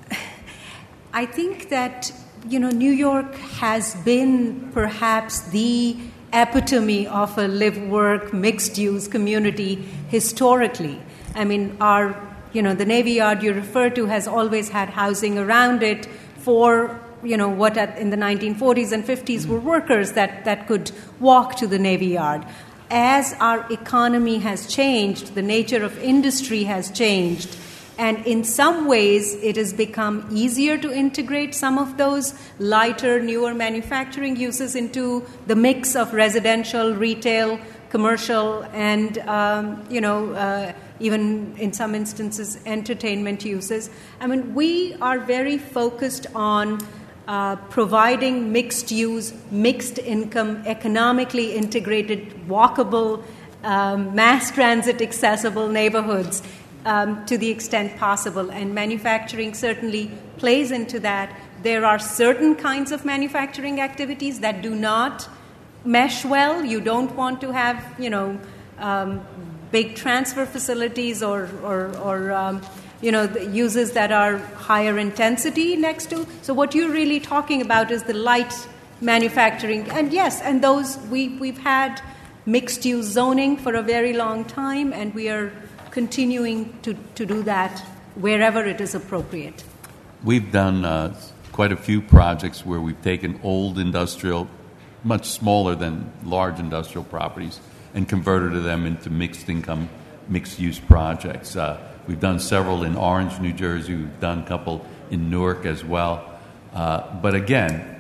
I think that, you know, New York has been perhaps the epitome of a live-work, mixed-use community historically. I mean, our, you know, the Navy Yard you refer to has always had housing around it for, you know, what at, in the nineteen forties and fifties were workers that, that could walk to the Navy Yard. As our economy has changed, the nature of industry has changed, and in some ways it has become easier to integrate some of those lighter, newer manufacturing uses into the mix of residential, retail, commercial, and, um, you know, uh, even in some instances, entertainment uses. I mean, we are very focused on uh, providing mixed-use, mixed-income, economically integrated, walkable, um, mass transit-accessible neighborhoods um, to the extent possible. And manufacturing certainly plays into that. There are certain kinds of manufacturing activities that do not mesh well. You don't want to have, you know, um, big transfer facilities or, or, or um, you know, the uses that are higher intensity next to. So what you're really talking about is the light manufacturing. And yes, and those, we, we've had mixed-use zoning for a very long time, and we are continuing to, to do that wherever it is appropriate. We've done uh, quite a few projects where we've taken old industrial, much smaller than large industrial properties, and converted them into mixed-income, mixed-use projects. Uh, we've done several in Orange, New Jersey. We've done a couple in Newark as well. Uh, but again,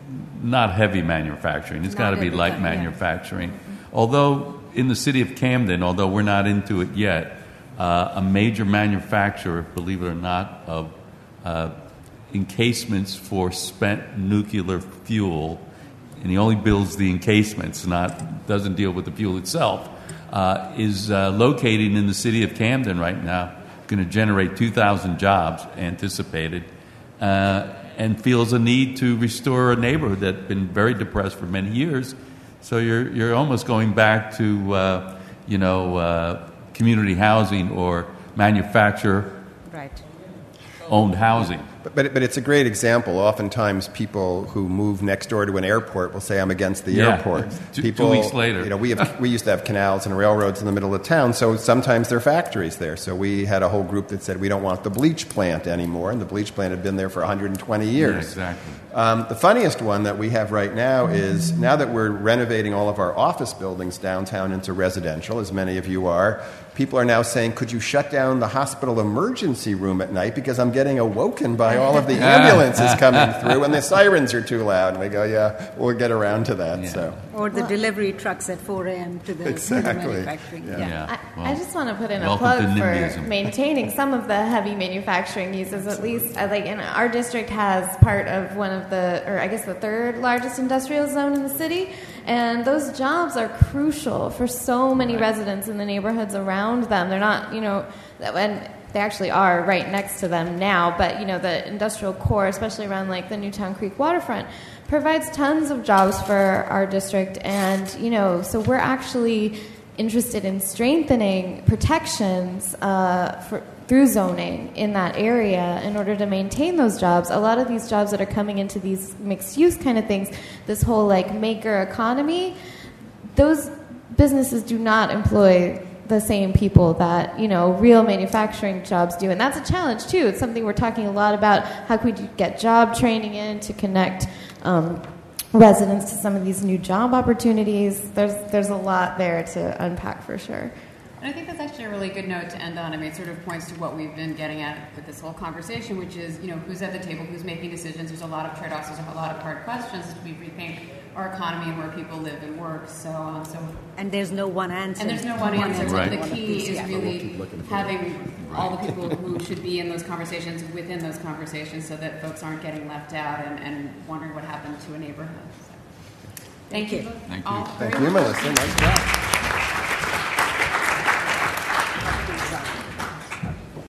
not heavy manufacturing. It's got to be light time, manufacturing. Yeah. Although in the city of Camden, although we're not into it yet, uh, a major manufacturer, believe it or not, of uh, encasements for spent nuclear fuel, and he only builds the encasements, not doesn't deal with the fuel itself, uh, is uh, located in the city of Camden right now, going to generate two thousand jobs anticipated, uh, and feels a need to restore a neighborhood that's been very depressed for many years. So you're you're almost going back to uh, you know uh, community housing or manufacturer right. owned housing. But, but, but it's a great example. Oftentimes, people who move next door to an airport will say, "I'm against the yeah. airport." Two, people, two weeks later, you know, we have we used to have canals and railroads in the middle of town, so sometimes there are factories there. So we had a whole group that said we don't want the bleach plant anymore, and the bleach plant had been there for one hundred twenty years. Yeah, exactly. Um, the funniest one that we have right now is now that we're renovating all of our office buildings downtown into residential, as many of you are. People are now saying, could you shut down the hospital emergency room at night because I'm getting awoken by all of the ambulances coming through and the sirens are too loud. And we go, yeah, we'll get around to that. Yeah. So. Or the well, delivery trucks at four a.m. to the, exactly. to the manufacturing. Yeah. Yeah. yeah. I, Well, I just want to put in a welcome plug to for NIMBYism. maintaining some of the heavy manufacturing uses. At least, I like, in our district has part of one of the, or I guess the third largest industrial zone in the city, and those jobs are crucial for so many Right. residents in the neighborhoods around them. They're not, you know, and they actually are right next to them now, but, you know, the industrial core, especially around, like, the Newtown Creek waterfront, provides tons of jobs for our district, and, you know, so we're actually interested in strengthening protections uh, for, through zoning in that area in order to maintain those jobs. A lot of these jobs that are coming into these mixed-use kind of things, this whole, like, maker economy, those businesses do not employ the same people that, you know, real manufacturing jobs do. And that's a challenge, too. It's something we're talking a lot about. How can we get job training in to connect um, residents to some of these new job opportunities? There's there's a lot there to unpack for sure. And I think that's actually a really good note to end on. I mean, it sort of points to what we've been getting at with this whole conversation, which is, you know, who's at the table, who's making decisions. There's a lot of trade-offs. There's a lot of hard questions as we rethink our economy and where people live and work. So, um, so and there's no one answer. And there's no one answer. Right. So the key is Yeah. really having all the people who should be in those conversations within those conversations, so that folks aren't getting left out and, and wondering what happened to a neighborhood. So, thank, Thank you. you. Thank you. all Thank very you, much. Melissa. Nice job.